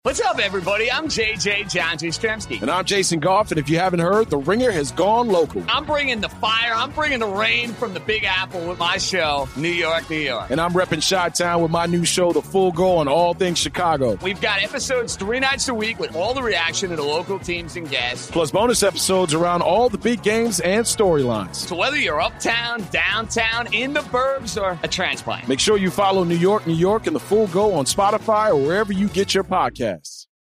What's up, everybody? I'm JJ John Jastrzemski. And I'm Jason Goff, and if you haven't heard, The Ringer has gone local. I'm bringing the fire, I'm bringing the rain from the Big Apple with my show, New York, New York. And I'm repping Chi-Town with my new show, The Full Go, on all things Chicago. We've got episodes 3 nights a week with all the reaction to the local teams and guests. Plus bonus episodes around all the big games and storylines. So whether you're uptown, downtown, in the burbs, or a transplant, make sure you follow New York, New York, and The Full Go on Spotify or wherever you get your podcasts.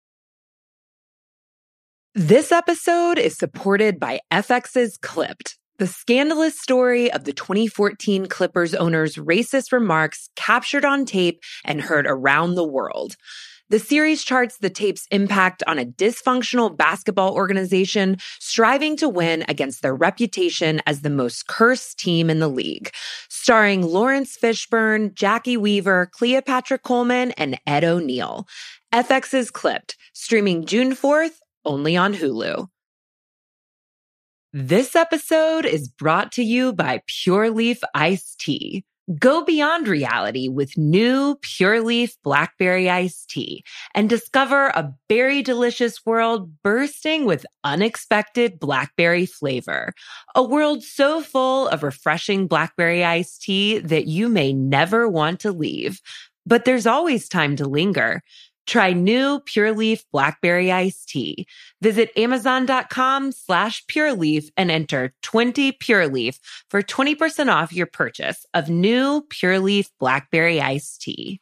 This episode is supported by FX's Clipped, the scandalous story of the 2014 Clippers owner's racist remarks captured on tape and heard around the world. The series charts the tape's impact on a dysfunctional basketball organization striving to win against their reputation as the most cursed team in the league. Starring Lawrence Fishburne, Jackie Weaver, Cleopatra Coleman, and Ed O'Neill. FX's Clipped, streaming June 4th, only on Hulu. This episode is brought to you by Pure Leaf Iced Tea. Go beyond reality with new Pure Leaf Blackberry Iced Tea and discover a berry delicious world bursting with unexpected blackberry flavor. A world so full of refreshing blackberry iced tea that you may never want to leave. But there's always time to linger. Try new Pure Leaf Blackberry Iced Tea. Visit Amazon.com/Pure Leaf and enter 20 Pure Leaf for 20% off your purchase of new Pure Leaf Blackberry Iced Tea.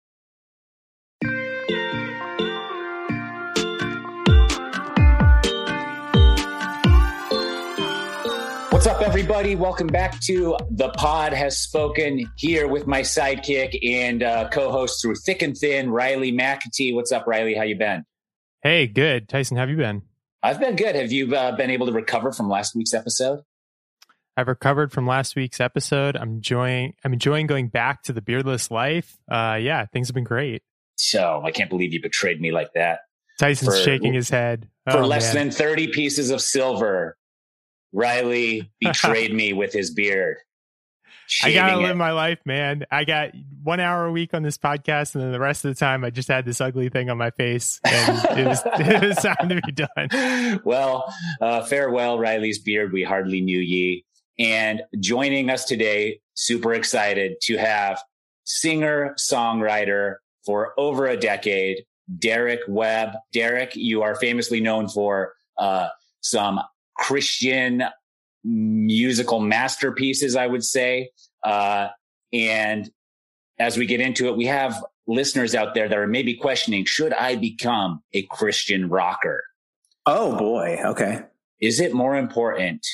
What's up, everybody? Welcome back to The Pod Has Spoken, here with my sidekick and co-host through thick and thin, Riley McAtee. What's up, Riley? How you been? Hey, good. Tyson, how have you been? I've been good. Have you been able to recover from last week's episode? I've recovered from last week's episode. I'm enjoying going back to the beardless life. Yeah, things have been great. So I can't believe you betrayed me like that. Tyson's shaking his head. For less than 30 pieces of silver, Riley betrayed me with his beard. I gotta live my life, man. I got 1 hour a week on this podcast, and then the rest of the time I just had this ugly thing on my face, and it was time to be done. Well, farewell, Riley's beard. We hardly knew ye. And joining us today, super excited to have singer-songwriter for over a decade, Derek Webb. Derek, you are famously known for some Christian musical masterpieces, I would say. And as we get into it, we have listeners out there that are maybe questioning, should I become a Christian rocker? Oh boy. Okay. Is it more important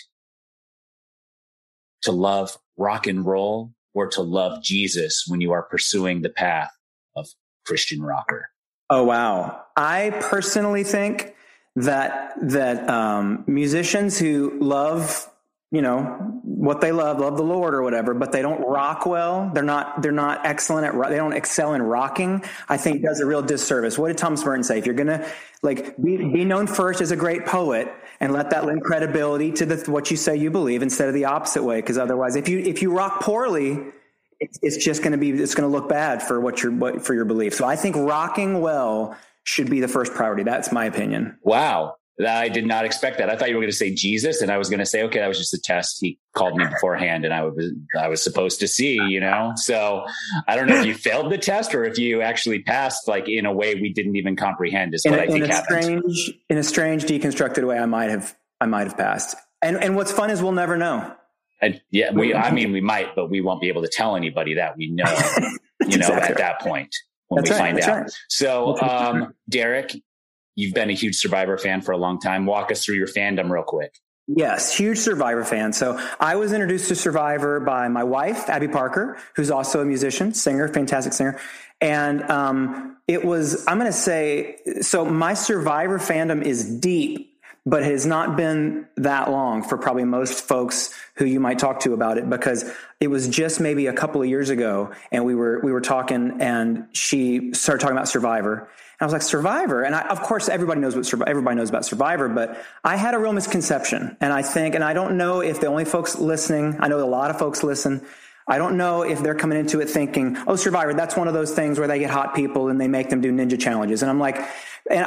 to love rock and roll or to love Jesus when you are pursuing the path of Christian rocker? Oh, wow. I personally think that musicians who love, what they love the Lord or whatever, but they don't rock well. They're not excellent they don't excel in rocking. I think does a real disservice. What did Thomas Merton say? If you're going to be known first as a great poet and let that lend credibility to what you say you believe instead of the opposite way. Because otherwise, if you rock poorly, it's going to look bad for for your belief. So I think rocking well should be the first priority. That's my opinion. Wow. I did not expect that. I thought you were going to say Jesus, and I was going to say, okay, that was just a test. He called me beforehand, and I was supposed to see, So I don't know if you failed the test or if you actually passed, in a way we didn't even comprehend. Is what I think happened. In a strange, deconstructed way, I might have passed. And what's fun is we'll never know. And yeah, we might, but we won't be able to tell anybody that we know. At that point when we find out. Right. So, Derek, you've been a huge Survivor fan for a long time. Walk us through your fandom real quick. Yes, huge Survivor fan. So I was introduced to Survivor by my wife, Abby Parker, who's also a musician, singer, fantastic singer. And it was, I'm going to say, so my Survivor fandom is deep, but has not been that long for probably most folks who you might talk to about it, because it was just maybe a couple of years ago, and we were talking, and she started talking about Survivor. And I was like, Survivor? And of course, everybody knows about Survivor, but I had a real misconception. And I don't know if the only folks listening, I know a lot of folks listen, I don't know if they're coming into it thinking, oh, Survivor, that's one of those things where they get hot people and they make them do ninja challenges. And I'm like, And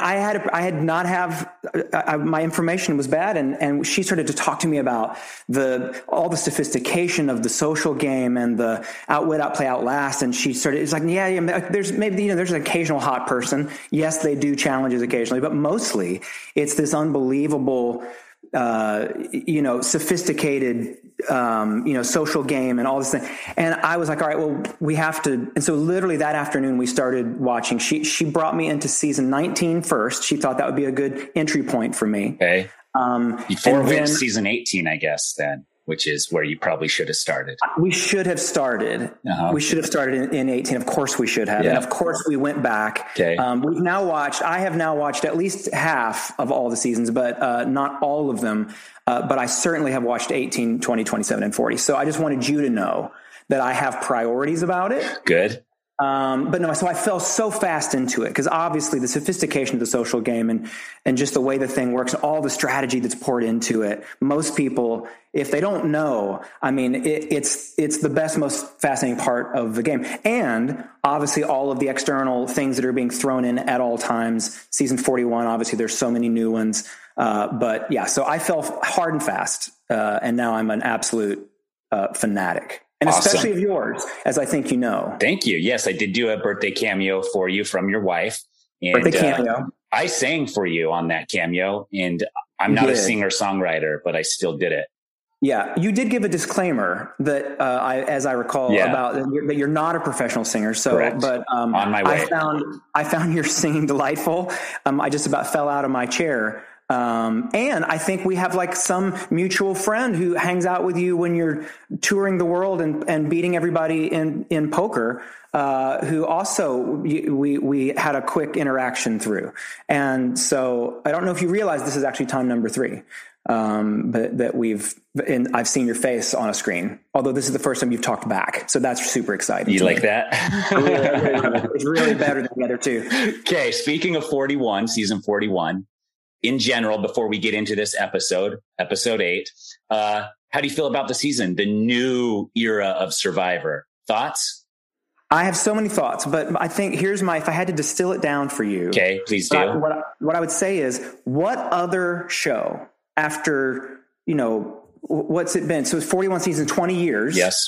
my information was bad. And she started to talk to me about all the sophistication of the social game and the outwit, outplay, outlast. And it's like, there's maybe, there's an occasional hot person. Yes, they do challenges occasionally, but mostly it's this unbelievable, sophisticated, social game and all this thing. And I was like, all right, well, we have to. And so literally that afternoon we started watching. She brought me into season 19 first. She thought that would be a good entry point for me. Okay. Before season 18, I guess then, which is where you probably should have started. We should have started. We should have started in 18. Of course we should have. Yeah. And of course we went back. Okay. I have now watched at least half of all the seasons, but not all of them. But I certainly have watched 18, 20, 27, and 40. So I just wanted you to know that I have priorities about it. Good. But no, so I fell so fast into it because obviously the sophistication of the social game and just the way the thing works, all the strategy that's poured into it. Most people, if they don't know, I mean, it's the best, most fascinating part of the game. And obviously all of the external things that are being thrown in at all times. Season 41, obviously there's so many new ones. But yeah, so I fell hard and fast. And now I'm an absolute fanatic. And especially of yours, as I think you know. Thank you. Yes, I did do a birthday cameo for you from your wife. And, birthday cameo. I sang for you on that cameo, and I'm not a singer-songwriter, but I still did it. Yeah, you did give a disclaimer that, as I recall, about that you're not a professional singer. So, correct. But on my way, I found your singing delightful. I just about fell out of my chair. And I think we have like some mutual friend who hangs out with you when you're touring the world and beating everybody in poker, who also we had a quick interaction through. And so I don't know if you realize this is actually time number 3. But that I've seen your face on a screen, although this is the first time you've talked back. So that's super exciting. You like that? It's really better than the other two. Okay. Speaking of 41, season 41, in general, before we get into this episode 8, how do you feel about the season, the new era of Survivor? Thoughts? I have so many thoughts, but I think if I had to distill it down for you. Okay, please do. What I would say is, what other show after, what's it been? So it's 41 seasons, 20 years. Yes.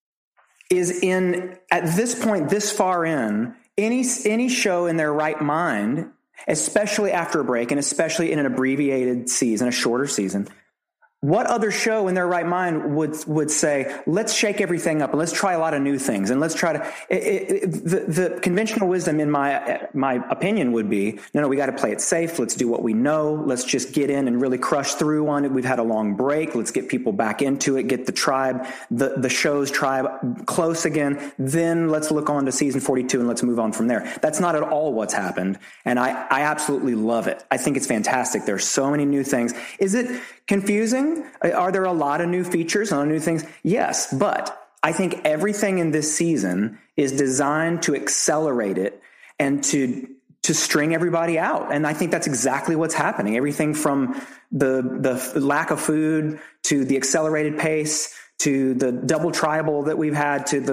Is at this point, this far in, any show in their right mind, especially after a break and especially in an abbreviated season, a shorter season, what other show in their right mind would say, let's shake everything up and let's try a lot of new things and let's try to the conventional wisdom in my opinion would be, no, we got to play it safe. Let's do what we know. Let's just get in and really crush through on it. We've had a long break. Let's get people back into it, get the tribe, the show's tribe close again. Then let's look on to season 42 and let's move on from there. That's not at all what's happened. And I absolutely love it. I think it's fantastic. There's so many new things. Is it confusing? Are there a lot of new features and new things? Yes, but I think everything in this season is designed to accelerate it and to string everybody out. And I think that's exactly what's happening. Everything from the lack of food to the accelerated pace to the double tribal that we've had to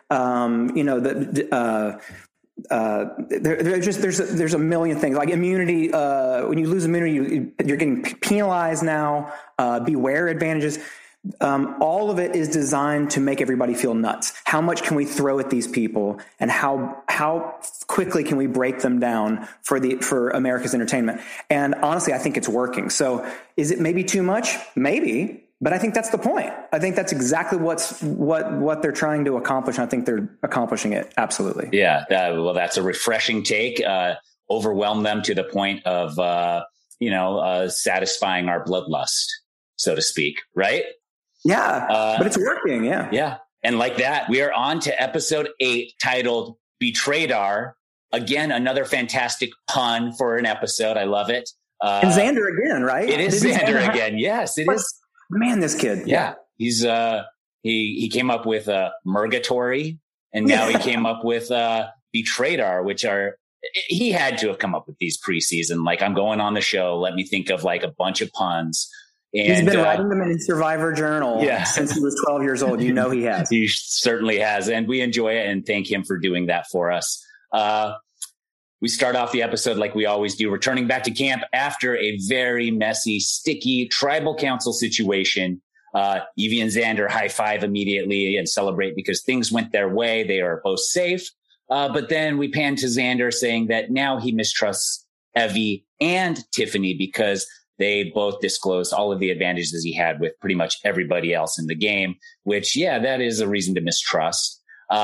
there's a million things like immunity. When you lose immunity, you're getting penalized now. Beware advantages. All of it is designed to make everybody feel nuts. How much can we throw at these people, and how quickly can we break them down for America's entertainment? And honestly, I think it's working. So, is it maybe too much? Maybe. But I think that's the point. I think that's exactly what they're trying to accomplish. And I think they're accomplishing it. Absolutely. Yeah. Well, that's a refreshing take. Overwhelm them to the point of, satisfying our bloodlust, so to speak. Right? Yeah. But it's working. Yeah. Yeah. And like that, we are on to episode 8 titled Betraydar. Again, another fantastic pun for an episode. I love it. And Xander again, right? It is Xander again. Yes, it is. Man, this kid. Yeah. He's he came up with Murgatory, and now he came up with Betraydar, which he had to have come up with these preseason. Like, I'm going on the show, let me think of like a bunch of puns. And he's been writing them in his Survivor journal since he was 12 years old. He has. He certainly has. And we enjoy it and thank him for doing that for us. we start off the episode like we always do, returning back to camp after a very messy, sticky tribal council situation. Evie and Xander high five immediately and celebrate because things went their way. They are both safe. But then we pan to Xander saying that now he mistrusts Evie and Tiffany because they both disclosed all of the advantages he had with pretty much everybody else in the game, which, yeah, that is a reason to mistrust.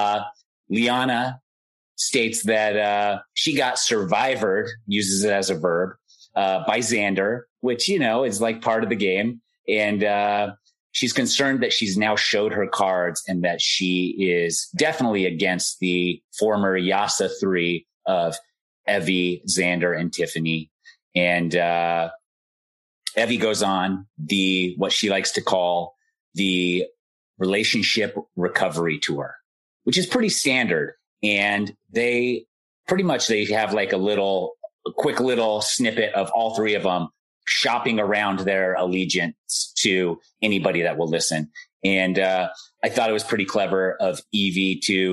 Liana states that she got survivored, uses it as a verb, by Xander, which, you know, is like part of the game. And she's concerned that she's now showed her cards and that she is definitely against the former Yasa 3 of Evie, Xander, and Tiffany. And Evie goes on what she likes to call the relationship recovery tour, which is pretty standard. And they have like a quick little snippet of all three of them shopping around their allegiance to anybody that will listen. And I thought it was pretty clever of Evie to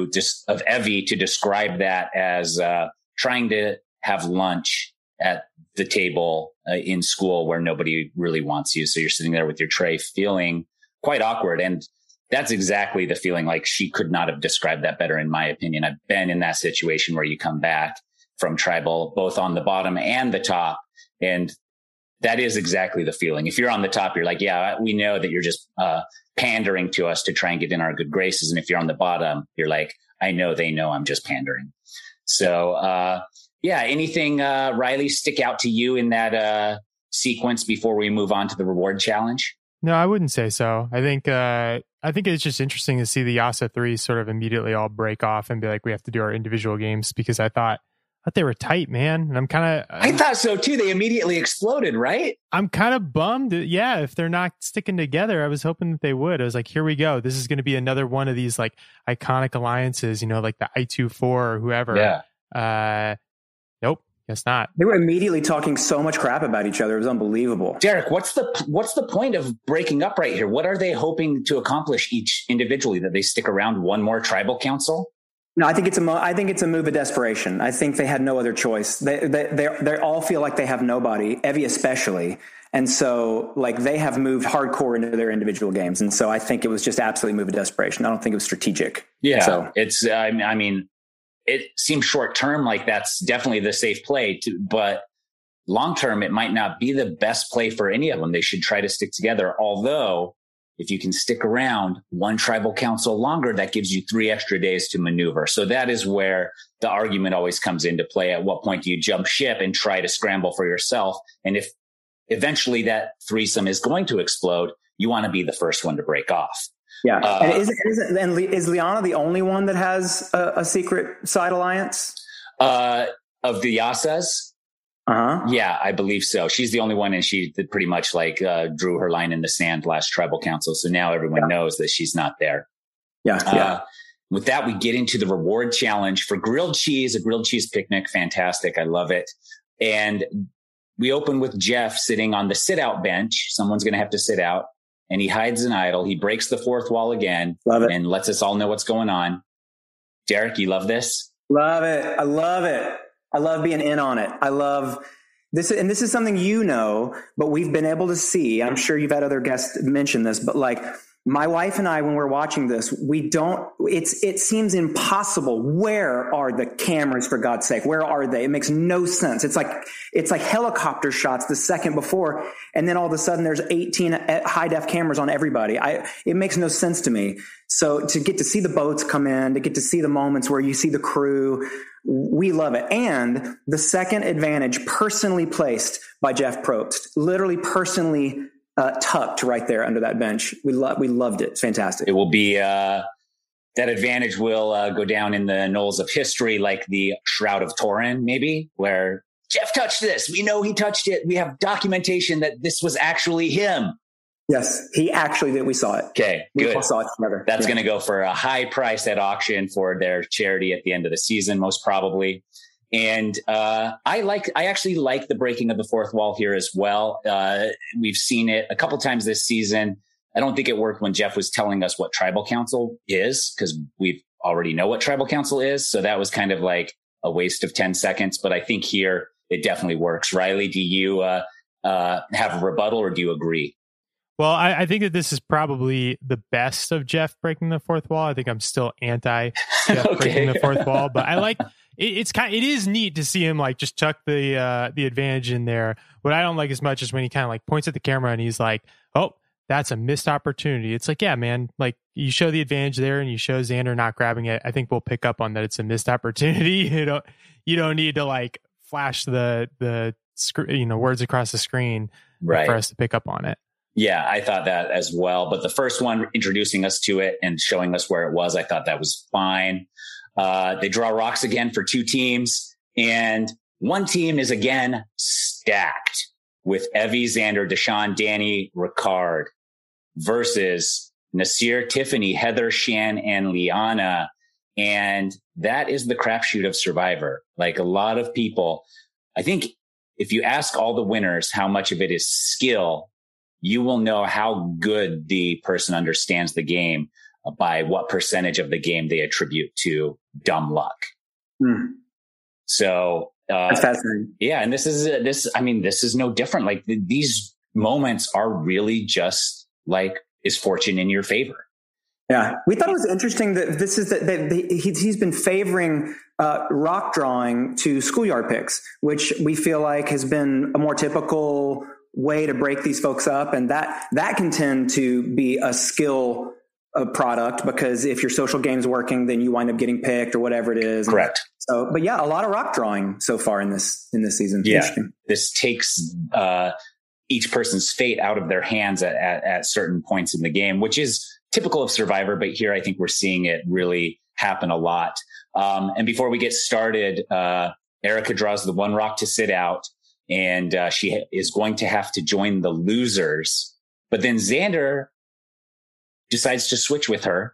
describe that as trying to have lunch at the table in school where nobody really wants you. So you're sitting there with your tray feeling quite awkward. And that's exactly the feeling. Like, she could not have described that better, in my opinion. I've been in that situation where you come back from tribal, both on the bottom and the top. And that is exactly the feeling. If you're on the top, you're like, yeah, we know that you're just pandering to us to try and get in our good graces. And if you're on the bottom, you're like, I know they know I'm just pandering. So, yeah, anything, Riley, stick out to you in that sequence before we move on to the reward challenge? No, I wouldn't say so. I think it's just interesting to see the Yasa 3 sort of immediately all break off and be like, we have to do our individual games, because I thought they were tight, man. And I thought so too. They immediately exploded, right? I'm kind of bummed. Yeah, if they're not sticking together, I was hoping that they would. I was like, here we go. This is going to be another one of these like iconic alliances, you know, like the I-2-4 or whoever. Yeah. Nope. Guess not. They were immediately talking so much crap about each other. It was unbelievable. Derek, what's the point of breaking up right here? What are they hoping to accomplish each individually? That they stick around one more tribal council? No, I think it's a move of desperation. I think they had no other choice. They all feel like they have nobody, Evie especially. And so like they have moved hardcore into their individual games. And so I think it was just absolutely a move of desperation. I don't think it was strategic. Yeah. So it's, I mean, it seems short term like that's definitely the safe play, but long term, it might not be the best play for any of them. They should try to stick together. Although if you can stick around one tribal council longer, that gives you 3 extra days to maneuver. So that is where the argument always comes into play. At what point do you jump ship and try to scramble for yourself? And if eventually that threesome is going to explode, you want to be the first one to break off. Yeah. And is Liana the only one that has a secret side alliance? Of the Yasas? Uh-huh. Yeah, I believe so. She's the only one, and she pretty much like drew her line in the sand last tribal council. So now everyone knows that she's not there. Yeah. With that, we get into the reward challenge for grilled cheese, a grilled cheese picnic. Fantastic. I love it. And we open with Jeff sitting on the sit out bench. Someone's going to have to sit out, and he hides an idol. He breaks the fourth wall again and lets us all know what's going on. Derek, you love this? Love it. I love it. I love being in on it. I love this. And this is something, you know, but we've been able to see, I'm sure you've had other guests mention this, but like my wife and I, when we're watching this, it seems impossible. Where are the cameras, for God's sake? Where are they? It makes no sense. It's like helicopter shots the second before. And then all of a sudden there's 18 high def cameras on everybody. It makes no sense to me. So to get to see the boats come in, to get to see the moments where you see the crew, we love it. And the second advantage personally placed by Jeff Probst, literally personally tucked right there under that bench. We loved it. It's fantastic. It will be, that advantage will go down in the annals of history, like the Shroud of Turin, maybe, where Jeff touched this. We know he touched it. We have documentation that this was actually him. Yes, he actually did. We saw it. Okay, good. We all saw it together. That's going to go for a high price at auction for their charity at the end of the season, most probably. And I actually like the breaking of the fourth wall here as well. We've seen it a couple times this season. I don't think it worked when Jeff was telling us what tribal council is, because we already know what tribal council is. So that was kind of like a waste of 10 seconds. But I think here it definitely works. Riley, do you have a rebuttal or do you agree? Well, I think that this is probably the best of Jeff breaking the fourth wall. I think I'm still anti Jeff breaking the fourth wall, but I like it is neat to see him like just chuck the advantage in there. What I don't like as much is when he kind of like points at the camera and he's like, "Oh, that's a missed opportunity." It's like, yeah, man, like you show the advantage there and you show Xander not grabbing it. I think we'll pick up on that. It's a missed opportunity. You don't need to like flash the words across the screen for us to pick up on it. Yeah, I thought that as well. But the first one introducing us to it and showing us where it was, I thought that was fine. They draw rocks again for two teams. And one team is again stacked with Evie, Xander, Deshaun, Danny, Ricard versus Nasir, Tiffany, Heather, Shan, and Liana. And that is the crapshoot of Survivor. Like a lot of people, I think if you ask all the winners how much of it is skill, you will know how good the person understands the game by what percentage of the game they attribute to dumb luck. So, that's fascinating. Yeah. And this is no different. Like these moments are really just like, is fortune in your favor? Yeah. We thought it was interesting that this is that he's been favoring rock drawing to schoolyard picks, which we feel like has been a more typical way to break these folks up. And that can tend to be a skill product, because if your social game's working, then you wind up getting picked or whatever it is. Correct. So, but yeah, a lot of rock drawing so far in this season. Yeah. This takes each person's fate out of their hands at certain points in the game, which is typical of Survivor. But here, I think we're seeing it really happen a lot. And before we get started, Erica draws the one rock to sit out. And she is going to have to join the losers. But then Xander decides to switch with her.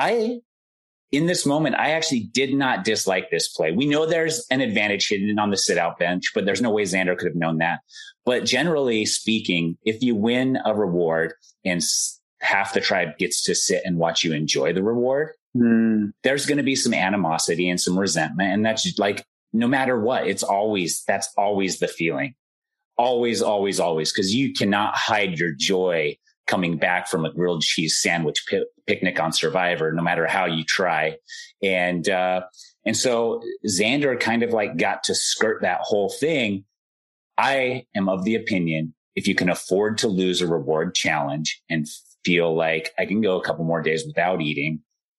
In this moment, I actually did not dislike this play. We know there's an advantage hidden on the sit-out bench, but there's no way Xander could have known that. But generally speaking, if you win a reward and half the tribe gets to sit and watch you enjoy the reward, there's going to be some animosity and some resentment. And that's just like, no matter what, that's always the feeling. Always, always, always. Because you cannot hide your joy coming back from a grilled cheese sandwich picnic on Survivor, no matter how you try. And so Xander kind of like got to skirt that whole thing. I am of the opinion, if you can afford to lose a reward challenge and feel like I can go a couple more days without eating,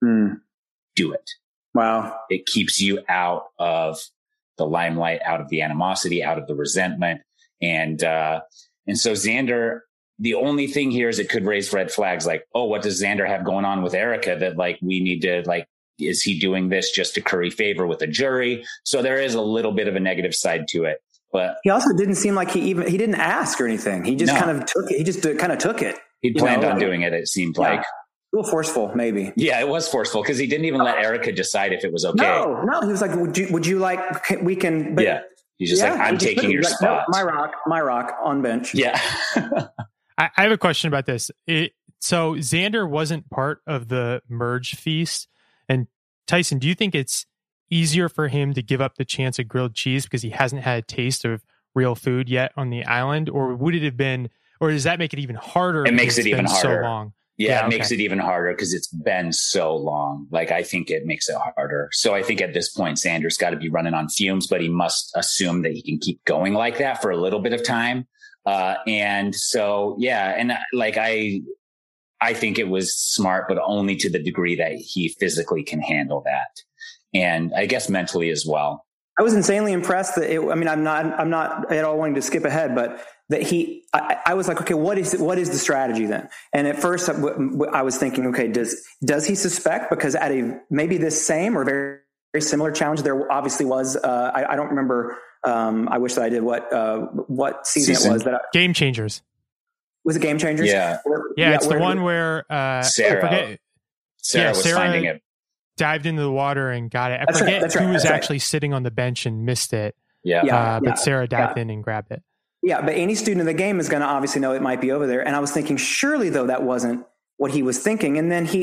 do it. Wow. It keeps you out of the limelight, out of the animosity, out of the resentment. And so Xander, the only thing here is it could raise red flags. Like, oh, what does Xander have going on with Erica that like, we need to like, is he doing this just to curry favor with a jury? So there is a little bit of a negative side to it, but he also didn't seem like he didn't ask or anything. He just kind of took it. He just kind of took it. He planned on doing it. It seemed like. A little forceful, maybe. Yeah, it was forceful because he didn't even let Erica decide if it was okay. No, he was like, "Would you like? We can." But yeah, he's just like, "I'm taking your spot." No, my rock on bench. Yeah. I have a question about this. So Xander wasn't part of the merge feast, and Tyson, do you think it's easier for him to give up the chance of grilled cheese because he hasn't had a taste of real food yet on the island, or would it have been, or does that make it even harder? It makes it even harder. So long. Yeah, it makes it even harder because it's been so long. Like, I think it makes it harder. So I think at this point, Xander's got to be running on fumes, but he must assume that he can keep going like that for a little bit of time. And so, yeah. And like, I think it was smart, but only to the degree that he physically can handle that. And I guess mentally as well. I was insanely impressed that I'm not at all wanting to skip ahead, but that I was like, okay, what is the strategy then? And at first I was thinking, okay, does he suspect? Because at maybe this same or very, very similar challenge, there obviously was, I don't remember. I wish that I did what season it was Game Changers. Was it Game Changers? Yeah. It's the one where, Sarah was finding it. Dived into the water and got it. I forget who was actually sitting on the bench and missed it. But Sarah dived in and grabbed it. Yeah, but any student in the game is going to obviously know it might be over there. And I was thinking, surely though, that wasn't what he was thinking. And then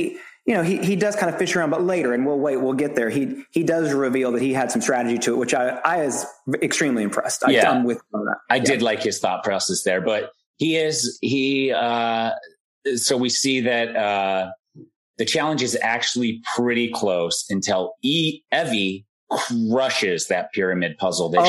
he does kind of fish around, but later, and we'll get there. He does reveal that he had some strategy to it, which I was extremely impressed. I'm with you on that. I did like his thought process there, but so we see that the challenge is actually pretty close until Evie crushes that pyramid puzzle that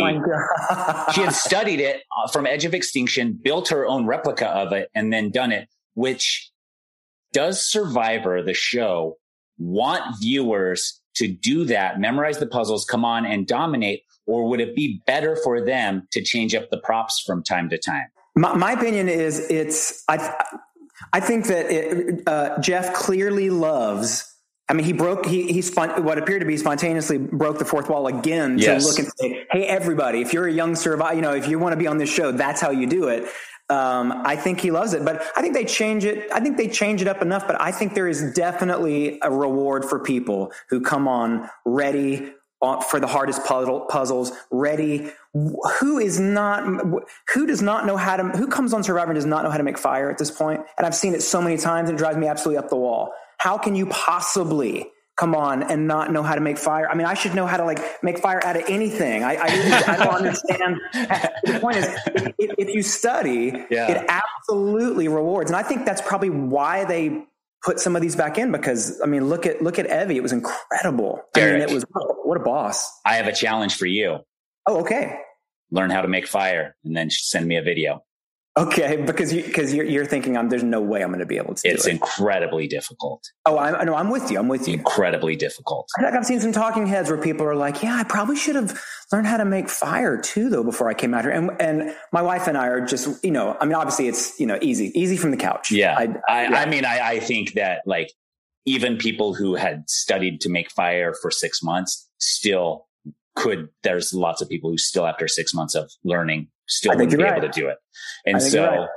she had studied it from Edge of Extinction, built her own replica of it, and then done it. Which, does Survivor, the show, want viewers to do that, memorize the puzzles, come on and dominate, or would it be better for them to change up the props from time to time? My opinion is I think that Jeff clearly loves. I mean, he what appeared to be spontaneously broke the fourth wall again to look and say, "Hey, everybody! If you're a young survivor, if you want to be on this show, that's how you do it." I think he loves it, but I think they change it. I think they change it up enough. But I think there is definitely a reward for people who come on ready for the hardest puzzles. Ready. Who does not know how to? Who comes on Survivor and does not know how to make fire at this point? And I've seen it so many times, and it drives me absolutely up the wall. How can you possibly come on and not know how to make fire? I mean, I should know how to make fire out of anything. I don't understand. The point is, if you study, it absolutely rewards. And I think that's probably why they put some of these back in, because I mean, look at Evie. It was incredible. Derek, I mean, what a boss. I have a challenge for you. Oh, okay. Learn how to make fire and then send me a video. Okay, because you're thinking there's no way I'm going to be able to do it. It's incredibly difficult. Oh, I'm with you. Incredibly difficult. I've seen some talking heads where people are like, "Yeah, I probably should have learned how to make fire too, though, before I came out here." And my wife and I are just, I mean, obviously it's easy from the couch. Yeah, I think that even people who had studied to make fire for 6 months still could. There's lots of people who still, after 6 months of learning, still wouldn't be able to do it. And so,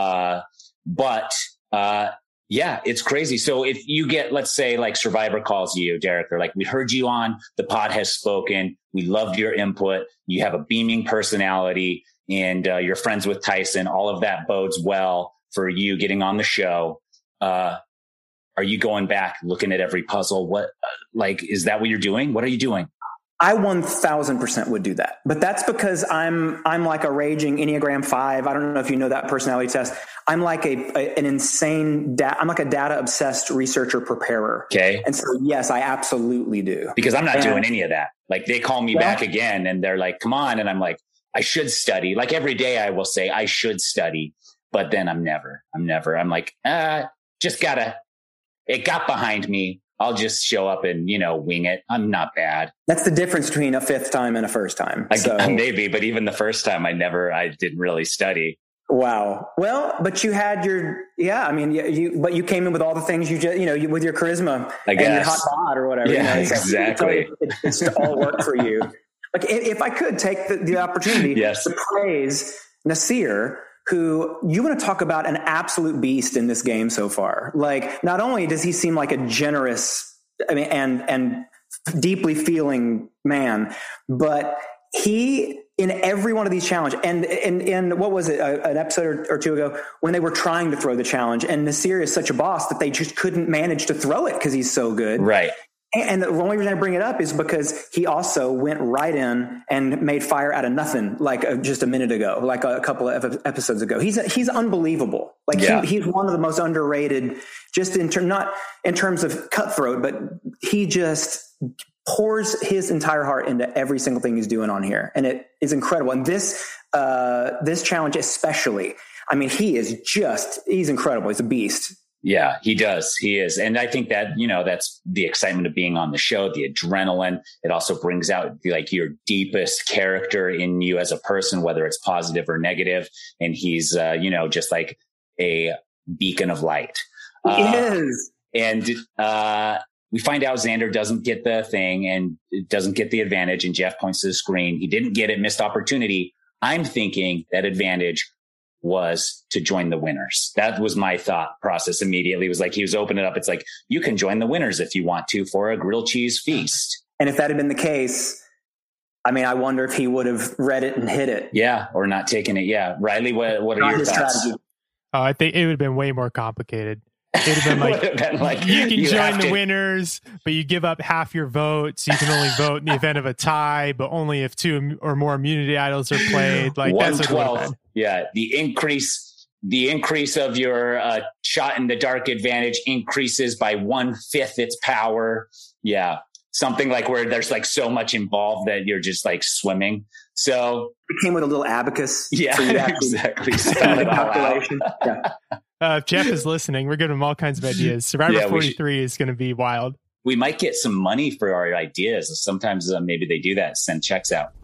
it's crazy. So if you get, let's say Survivor calls you, Derek, they're like, "We heard you on The Pod Has Spoken. We loved your input. You have a beaming personality and you're friends with Tyson. All of that bodes well for you getting on the show." Are you going back, looking at every puzzle? What, is that what you're doing? What are you doing? I 1000% would do that, but that's because I'm like a raging Enneagram 5. I don't know if you know that personality test. I'm like an insane I'm like a data obsessed researcher preparer. Okay. And so, yes, I absolutely do. Because I'm not doing any of that. They call me back again and they're like, "Come on." And I'm like, I should study. Every day I will say I should study, but then I'm never, I'm like, it got behind me. I'll just show up and, wing it. I'm not bad. That's the difference between a fifth time and a first time. Maybe, but even the first time I didn't really study. Wow. Well, but you had but you came in with all the things you just, with your charisma and your hot bod or whatever. Yeah, exactly. It's all work for you. If I could take the opportunity to praise Nasir, who, you want to talk about an absolute beast in this game so far. Not only does he seem like a generous, and deeply feeling man, but he, in every one of these challenges, and what was it, an episode or two ago, when they were trying to throw the challenge, and Nasir is such a boss that they just couldn't manage to throw it because he's so good. Right. And the only reason I bring it up is because he also went right in and made fire out of nothing, just a minute ago, a couple of episodes ago. He's unbelievable. He's one of the most underrated, just not in terms of cutthroat, but he just pours his entire heart into every single thing he's doing on here, and it is incredible. And this challenge especially, he's incredible. He's a beast. Yeah, he does. He is. And I think that, that's the excitement of being on the show, the adrenaline. It also brings out your deepest character in you as a person, whether it's positive or negative. And he's, just like a beacon of light. He is. And we find out Xander doesn't get the thing and doesn't get the advantage. And Jeff points to the screen. He didn't get it, missed opportunity. I'm thinking that advantage was to join the winners. That was my thought process immediately. It was he was opening it up. It's you can join the winners if you want to for a grilled cheese feast. And if that had been the case, I wonder if he would have read it and hit it. Yeah. Or not taken it. Yeah. Riley, what are your thoughts? I think it would have been way more complicated. It would have been like you can join the winners, but you give up half your vote, so you can only vote in the event of a tie, but only if 2 or more immunity idols are played. Like 1/12. Yeah, the increase of your shot in the dark advantage increases by 1/5 its power. Yeah, something like where there's like so much involved that you're just like swimming. So it came with a little abacus. Yeah, exactly. If Jeff is listening, we're giving him all kinds of ideas. Survivor 43 is going to be wild. We might get some money for our ideas. Sometimes maybe they do that, send checks out.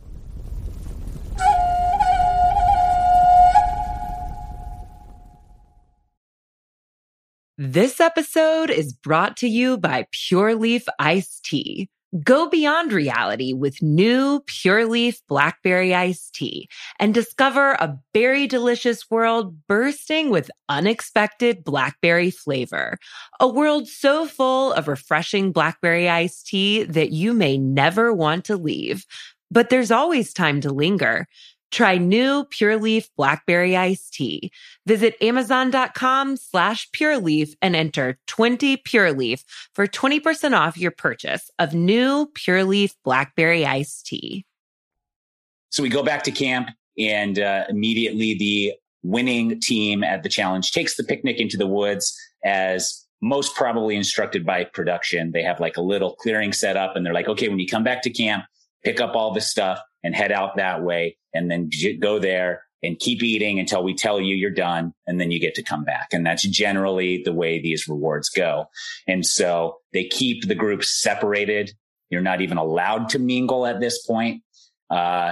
This episode is brought to you by Pure Leaf Iced Tea. Go beyond reality with new Pure Leaf Blackberry Iced Tea and discover a berry delicious world bursting with unexpected blackberry flavor. A world so full of refreshing blackberry iced tea that you may never want to leave. But there's always time to linger. Try new Pure Leaf Blackberry Iced Tea. Visit Amazon.com/Pure Leaf and enter 20 Pure Leaf for 20% off your purchase of new Pure Leaf Blackberry Iced Tea. So we go back to camp and immediately the winning team at the challenge takes the picnic into the woods as most probably instructed by production. They have like a little clearing set up and they're like, okay, when you come back to camp, pick up all this stuff and head out that way. And then go there and keep eating until we tell you you're done. And then you get to come back. And that's generally the way these rewards go. And so they keep the groups separated. You're not even allowed to mingle at this point. And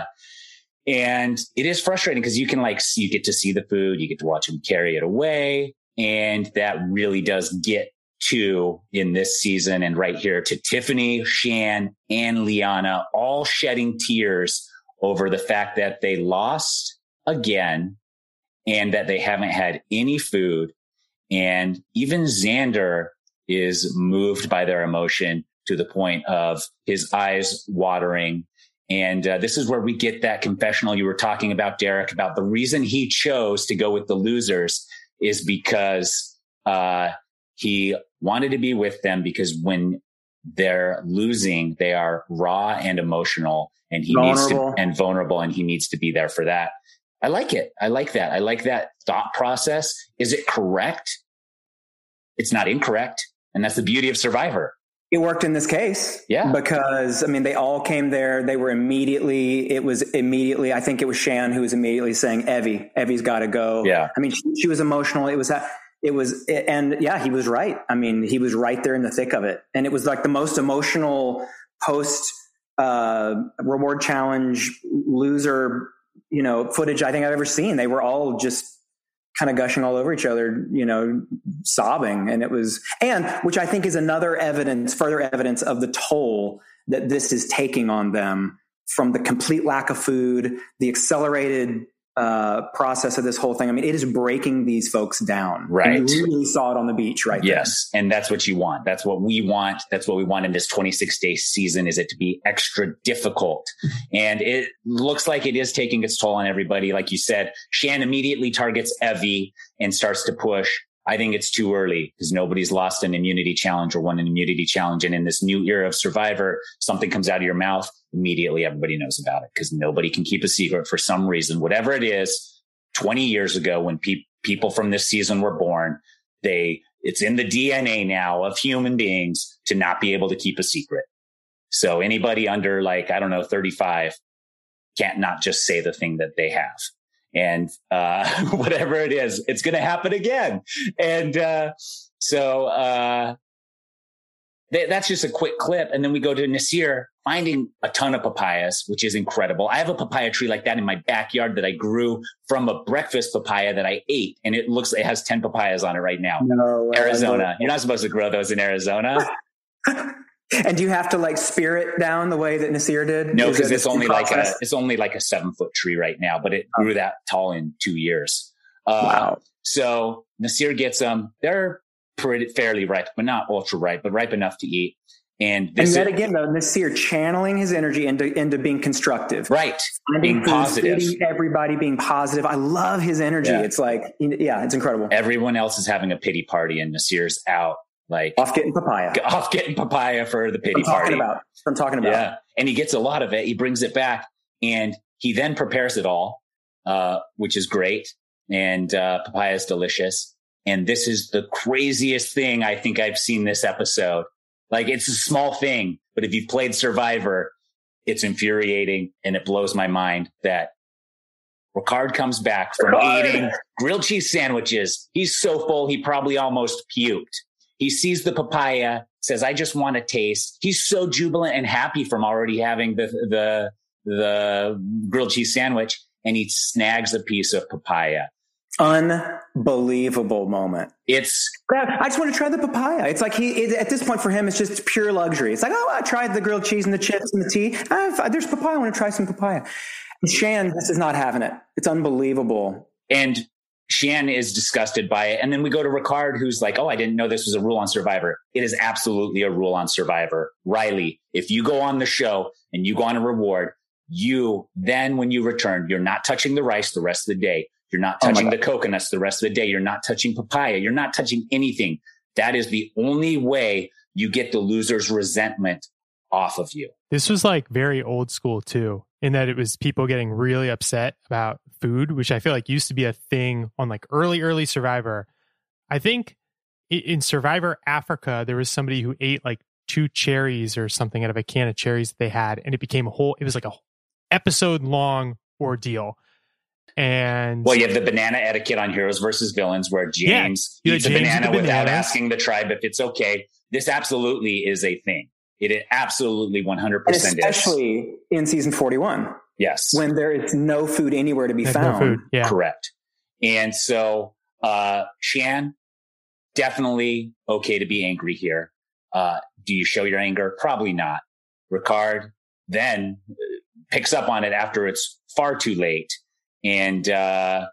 it is frustrating because you get to see the food, you get to watch them carry it away. And that really does get to in this season and right here to Tiffany, Shan, and Liana all shedding tears over the fact that they lost again and that they haven't had any food. And even Xander is moved by their emotion to the point of his eyes watering. And this is where we get that confessional you were talking about, Derek, about the reason he chose to go with the losers is because he wanted to be with them because when they're losing, they are raw and emotional. And he vulnerable. And he needs to be there for that. I like it. I like that. I like that thought process. Is it correct? It's not incorrect. And that's the beauty of Survivor. It worked in this case. Yeah. Because, I mean, they all came there. They were immediately, I think it was Shan who was immediately saying, Evie's got to go. Yeah. I mean, she was emotional. And yeah, he was right. I mean, he was right there in the thick of it. And it was like the most emotional post reward challenge loser, footage I think I've ever seen. They were all just kind of gushing all over each other, sobbing. And which I think is further evidence of the toll that this is taking on them from the complete lack of food, the accelerated process of this whole thing. I mean, it is breaking these folks down. Right. And you really saw it on the beach right there. Yes. And that's what you want. That's what we want. That's what we want in this 26-day season, is it to be extra difficult. And it looks like it is taking its toll on everybody. Like you said, Shan immediately targets Evie and starts to push. I think it's too early because nobody's lost an immunity challenge or won an immunity challenge. And in this new era of Survivor, something comes out of your mouth, immediately everybody knows about it because nobody can keep a secret for some reason. Whatever it is, 20 years ago when people from this season were born, it's in the DNA now of human beings to not be able to keep a secret. So anybody under 35 can't not just say the thing that they have. And whatever it is, it's going to happen again. And so that's just a quick clip. And then we go to Naseer finding a ton of papayas, which is incredible. I have a papaya tree like that in my backyard that I grew from a breakfast papaya that I ate. And it has 10 papayas on it right now. No, Arizona. You're not supposed to grow those in Arizona. And do you have to spear it down the way that Naseer did? No, because it's only like a 7-foot tree right now, but it grew that tall in 2 years. Wow. So Naseer gets them. They're fairly ripe, but not ultra ripe, but ripe enough to eat. And yet again, though, Naseer channeling his energy into being constructive. Right. Being positive. Everybody being positive. I love his energy. Yeah. It's like, it's incredible. Everyone else is having a pity party and Naseer's out, like off getting papaya for the pity party. I'm talking about. Yeah. And he gets a lot of it. He brings it back and he then prepares it all, which is great. And papaya is delicious. And this is the craziest thing I think I've seen this episode. Like, it's a small thing, but if you've played Survivor, it's infuriating and it blows my mind that Ricard comes back from eating grilled cheese sandwiches. He's so full, he probably almost puked. He sees the papaya, says, I just want to taste. He's so jubilant and happy from already having the grilled cheese sandwich, and he snags a piece of papaya. Unbelievable moment. I just want to try the papaya. It's like at this point for him, it's just pure luxury. It's like, I tried the grilled cheese and the chips and the tea. There's papaya. I want to try some papaya. And Shan, this is not having it. It's unbelievable. And Shan is disgusted by it. And then we go to Ricard, who's like, I didn't know this was a rule on Survivor. It is absolutely a rule on Survivor. Riley, if you go on the show and you go on a reward, then when you return, you're not touching the rice the rest of the day. You're not touching the coconuts the rest of the day. You're not touching papaya. You're not touching anything. That is the only way you get the loser's resentment off of you. This was like very old school too, in that it was people getting really upset about food, which I feel like used to be a thing on like early Survivor. I think in Survivor Africa, there was somebody who ate like 2 cherries or something out of a can of cherries that they had, and it was like a episode long ordeal. And you have the banana etiquette on Heroes versus Villains, where James eats a banana without asking the tribe if it's okay. This absolutely is a thing. It absolutely 100% is. Especially in season 41. Yes. When there is no food anywhere to be found. No food. Yeah. Correct. And so Shan, definitely okay to be angry here. Do you show your anger? Probably not. Ricard then picks up on it after it's far too late. And that's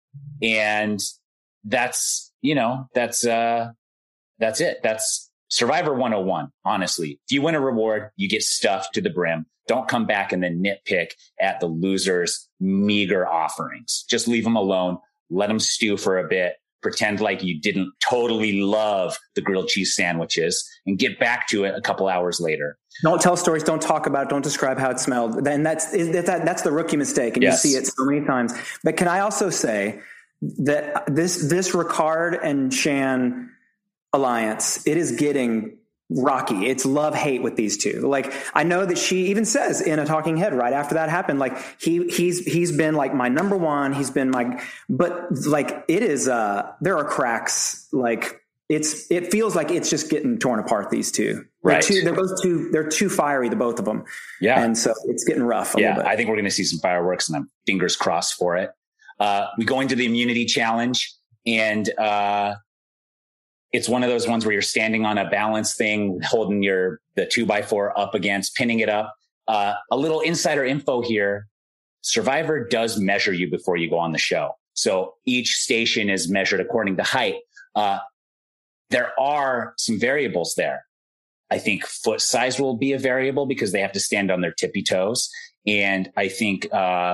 it. That's Survivor 101. Honestly, if you win a reward, you get stuffed to the brim. Don't come back and then nitpick at the loser's meager offerings. Just leave them alone. Let them stew for a bit. Pretend like you didn't totally love the grilled cheese sandwiches and get back to it a couple hours later. Don't tell stories. Don't talk about it. Don't describe how it smelled. And that's the rookie mistake. And yes. You see it so many times. But can I also say that this Ricard and Shan alliance, it is getting rocky. It's love-hate with these two. Like, I know that she even says in a talking head right after that happened, like he's been like my number one. He's been but like it is, there are cracks. Like it feels like it's just getting torn apart. These two, right? They're too fiery, the both of them. Yeah. And so it's getting rough a little bit. I think we're going to see some fireworks, and I'm fingers crossed for it. We go into the immunity challenge, and, it's one of those ones where you're standing on a balance thing, holding the 2x4 up against, pinning it up. A little insider info here. Survivor does measure you before you go on the show. So each station is measured according to height. There are some variables there. I think foot size will be a variable because they have to stand on their tippy toes. And I think,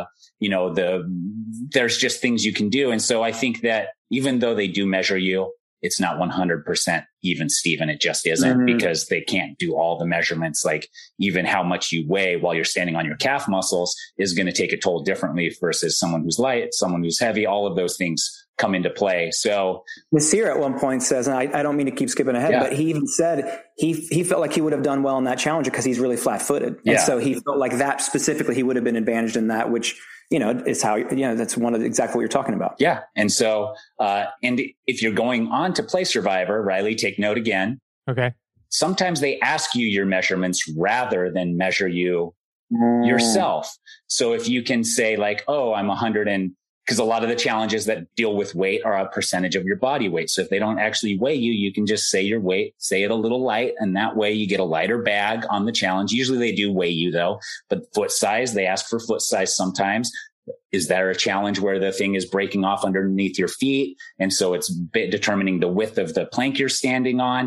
there's just things you can do. And so I think that even though they do measure you, it's not 100% even Steven. It just isn't because they can't do all the measurements. Like even how much you weigh while you're standing on your calf muscles is going to take a toll differently versus someone who's light, someone who's heavy. All of those things come into play. So Naseer at one point says, and I don't mean to keep skipping ahead, but he even said he felt like he would have done well in that challenge because he's really flat footed. And so he felt like that specifically, he would have been advantaged in that, which, is how, that's one of exactly what you're talking about. Yeah. And so, and if you're going on to play Survivor, Riley, take note again. Okay. Sometimes they ask you your measurements rather than measure you yourself. So if you can say like, I'm 100 because a lot of the challenges that deal with weight are a percentage of your body weight. So if they don't actually weigh you, you can just say your weight, say it a little light. And that way you get a lighter bag on the challenge. Usually they do weigh you though, but foot size, they ask for foot size sometimes. Is there a challenge where the thing is breaking off underneath your feet? And so it's determining the width of the plank you're standing on.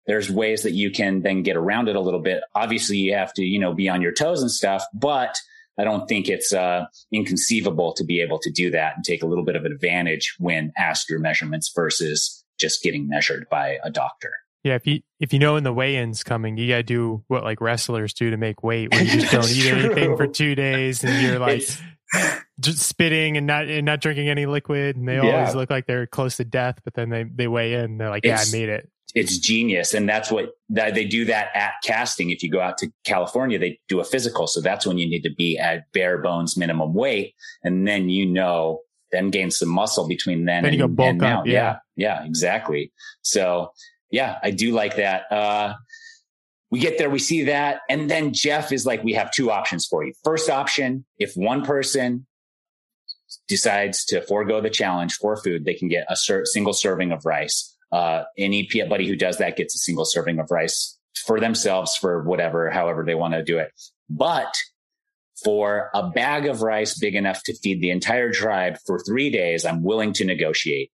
there's ways that you can then get around it a little bit. Obviously you have to, be on your toes and stuff, but I don't think it's inconceivable to be able to do that and take a little bit of advantage when asked your measurements versus just getting measured by a doctor. Yeah, if you know when the weigh-in's coming, you gotta do what like wrestlers do to make weight, where you just don't eat anything for 2 days, and you're like just spitting and not drinking any liquid, and they always look like they're close to death. But then they weigh in, and they're like, "Yeah, I made it." It's genius, and that's what they do that at casting. If you go out to California, they do a physical, so that's when you need to be at bare bones minimum weight, and then then gain some muscle between then and, you go bulk and now. up, yeah, exactly. So. Yeah, I do like that. We get there, we see that. And then Jeff is like, we have 2 options for you. First option, if one person decides to forego the challenge for food, they can get a single serving of rice. Anybody who does that gets a single serving of rice for themselves, for however they want to do it. But for a bag of rice big enough to feed the entire tribe for 3 days, I'm willing to negotiate.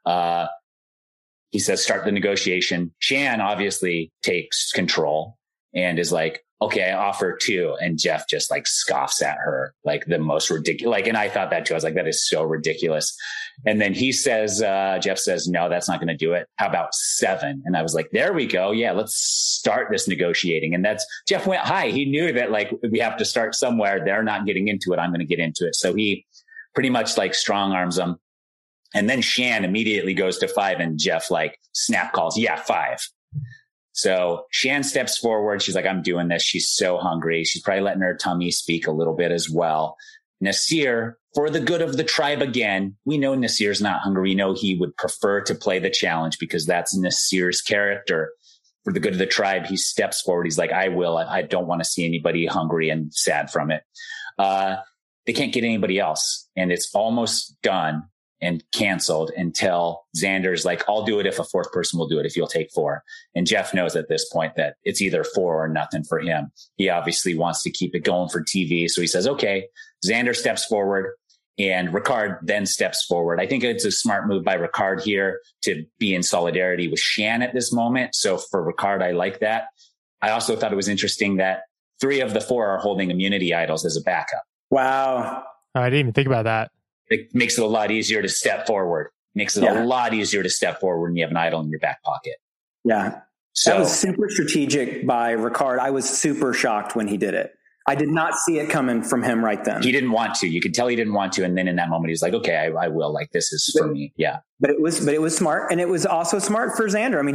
He says, start the negotiation. Shan obviously takes control and is like, okay, I offer 2. And Jeff just like scoffs at her, like the most ridiculous. And I thought that too. I was like, that is so ridiculous. And then he says, Jeff says, no, that's not going to do it. How about 7? And I was like, there we go. Yeah, let's start this negotiating. And Jeff went high. He knew that like we have to start somewhere. They're not getting into it. I'm going to get into it. So he pretty much like strong arms them. And then Shan immediately goes to 5 and Jeff like snap calls. Yeah, 5. So Shan steps forward. She's like, I'm doing this. She's so hungry. She's probably letting her tummy speak a little bit as well. Naseer, for the good of the tribe again, we know Naseer's not hungry. We know he would prefer to play the challenge because that's Naseer's character. For the good of the tribe, he steps forward. He's like, I will. I don't want to see anybody hungry and sad from it. They can't get anybody else. And it's almost done and canceled until Xander's like, I'll do it if a 4th person will do it, if you'll take 4. And Jeff knows at this point that it's either 4 or nothing for him. He obviously wants to keep it going for TV. So he says, okay, Xander steps forward and Ricard then steps forward. I think it's a smart move by Ricard here to be in solidarity with Shan at this moment. So for Ricard, I like that. I also thought it was interesting that 3 of the 4 are holding immunity idols as a backup. Wow. I didn't even think about that. It makes it a lot easier to step forward. Makes it a lot easier to step forward when you have an idol in your back pocket. Yeah. So, that was super strategic by Ricard. I was super shocked when he did it. I did not see it coming from him right then. He didn't want to. You could tell he didn't want to. And then in that moment, he's like, okay, I will. Like, this is for me. Yeah. But it was smart. And it was also smart for Xander. I mean,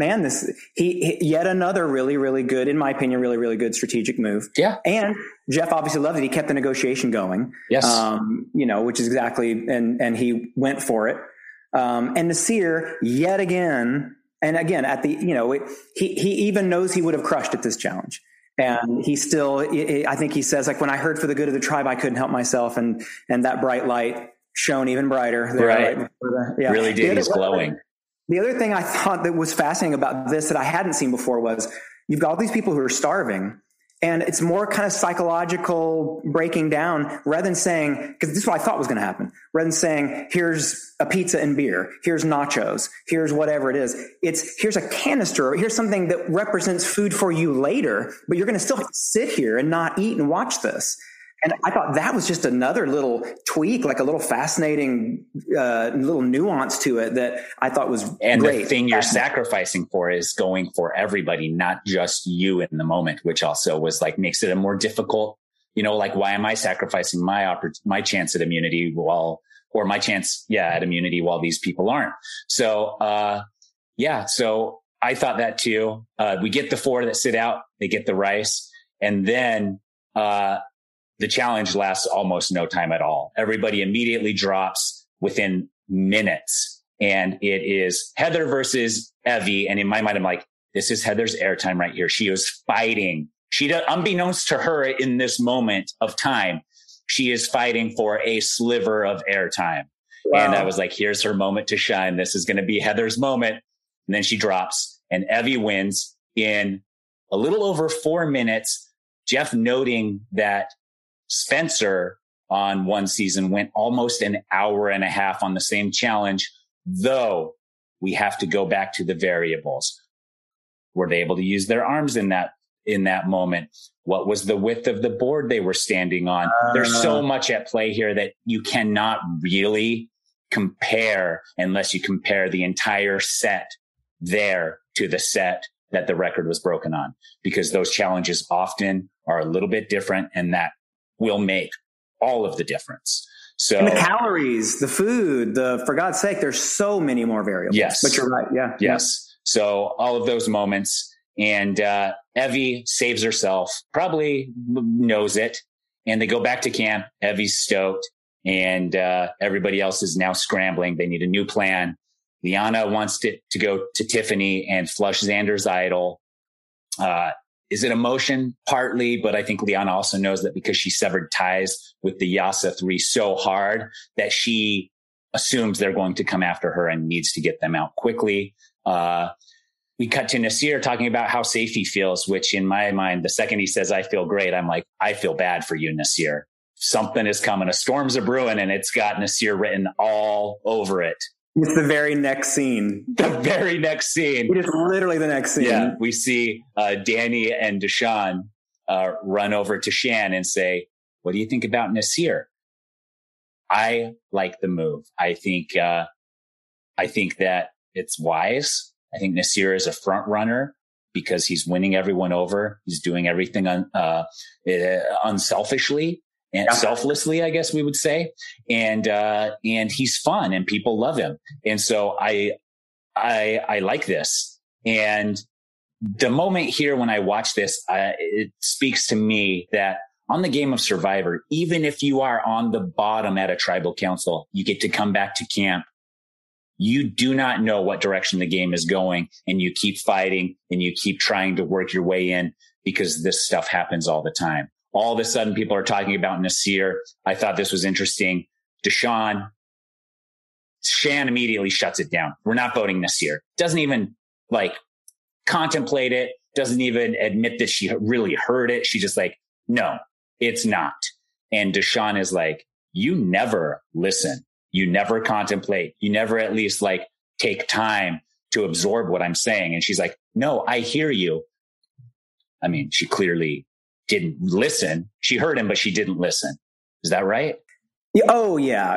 he yet another really, really good, in my opinion, really, really good strategic move. Yeah. And Jeff obviously loved it. He kept the negotiation going. Yes. Which is exactly, and he went for it. And Naseer yet again, and again at the, he even knows he would have crushed at this challenge. And he still, I think he says, like, when I heard for the good of the tribe, I couldn't help myself. And that bright light shone even brighter. There, right. Really did. He's glowing. The other thing I thought that was fascinating about this that I hadn't seen before was you've got all these people who are starving. And it's more kind of psychological breaking down rather than saying, because this is what I thought was going to happen, rather than saying, here's a pizza and beer, here's nachos, here's whatever it is. Here's a canister, here's something that represents food for you later, but you're going to still sit here and not eat and watch this. And I thought that was just another little tweak, like a little fascinating little nuance to it that I thought was and great. The thing you're sacrificing for is going for everybody, not just you in the moment, which also was like makes it a more difficult, like why am I sacrificing my chance at immunity at immunity while these people aren't? So, so I thought that too. We get the 4 that sit out, they get the rice, and then, the challenge lasts almost no time at all. Everybody immediately drops within minutes. And it is Heather versus Evie. And in my mind, I'm like, this is Heather's airtime right here. She is fighting. Unbeknownst to her in this moment of time, she is fighting for a sliver of airtime. Wow. And I was like, here's her moment to shine. This is going to be Heather's moment. And then she drops and Evie wins in a little over 4 minutes. Jeff noting that Spencer on one season went almost an hour and a half on the same challenge, though we have to go back to the variables. Were they able to use their arms in that moment? What was the width of the board they were standing on? There's so much at play here that you cannot really compare unless you compare the entire set there to the set that the record was broken on, because those challenges often are a little bit different, and that will make all of the difference. So, and the calories, the food, for God's sake, there's so many more variables. Yes. But you're right. Yeah. Yes. So all of those moments, and Evie saves herself, probably knows it. And they go back to camp. Evie's stoked, and everybody else is now scrambling. They need a new plan. Liana wants to go to Tiffany and flush Xander's idol. Is it emotion? Partly, but I think Liana also knows that because she severed ties with the Yasa 3 so hard that she assumes they're going to come after her and needs to get them out quickly. We cut to Nasir talking about how safe he feels, which in my mind, the second he says, I feel great, I'm like, I feel bad for you, Nasir. Something is coming. A storm's a brewing, and it's got Nasir written all over it. It's the very next scene. The very next scene. It is literally the next scene. Yeah. We see Danny and Deshaun run over to Shan and say, what do you think about Nasir? I like the move. I think that it's wise. I think Nasir is a front runner because he's winning everyone over. He's doing everything unselfishly. And selflessly, I guess we would say. And he's fun and people love him. And so I like this. And the moment here when I watch this, it speaks to me that on the game of Survivor, even if you are on the bottom at a tribal council, you get to come back to camp. You do not know what direction the game is going, and you keep fighting and you keep trying to work your way in, because this stuff happens all the time. All of a sudden, people are talking about Nasir. I thought this was interesting. Deshaun, Shan immediately shuts it down. We're not voting Nasir. Doesn't even contemplate it. Doesn't even admit that she really heard it. She just no, it's not. And Deshaun is like, you never listen. You never contemplate. You never at least take time to absorb what I'm saying. And she's like, no, I hear you. I mean, she clearly didn't listen. She heard him, but she didn't listen. Is that right? Oh yeah.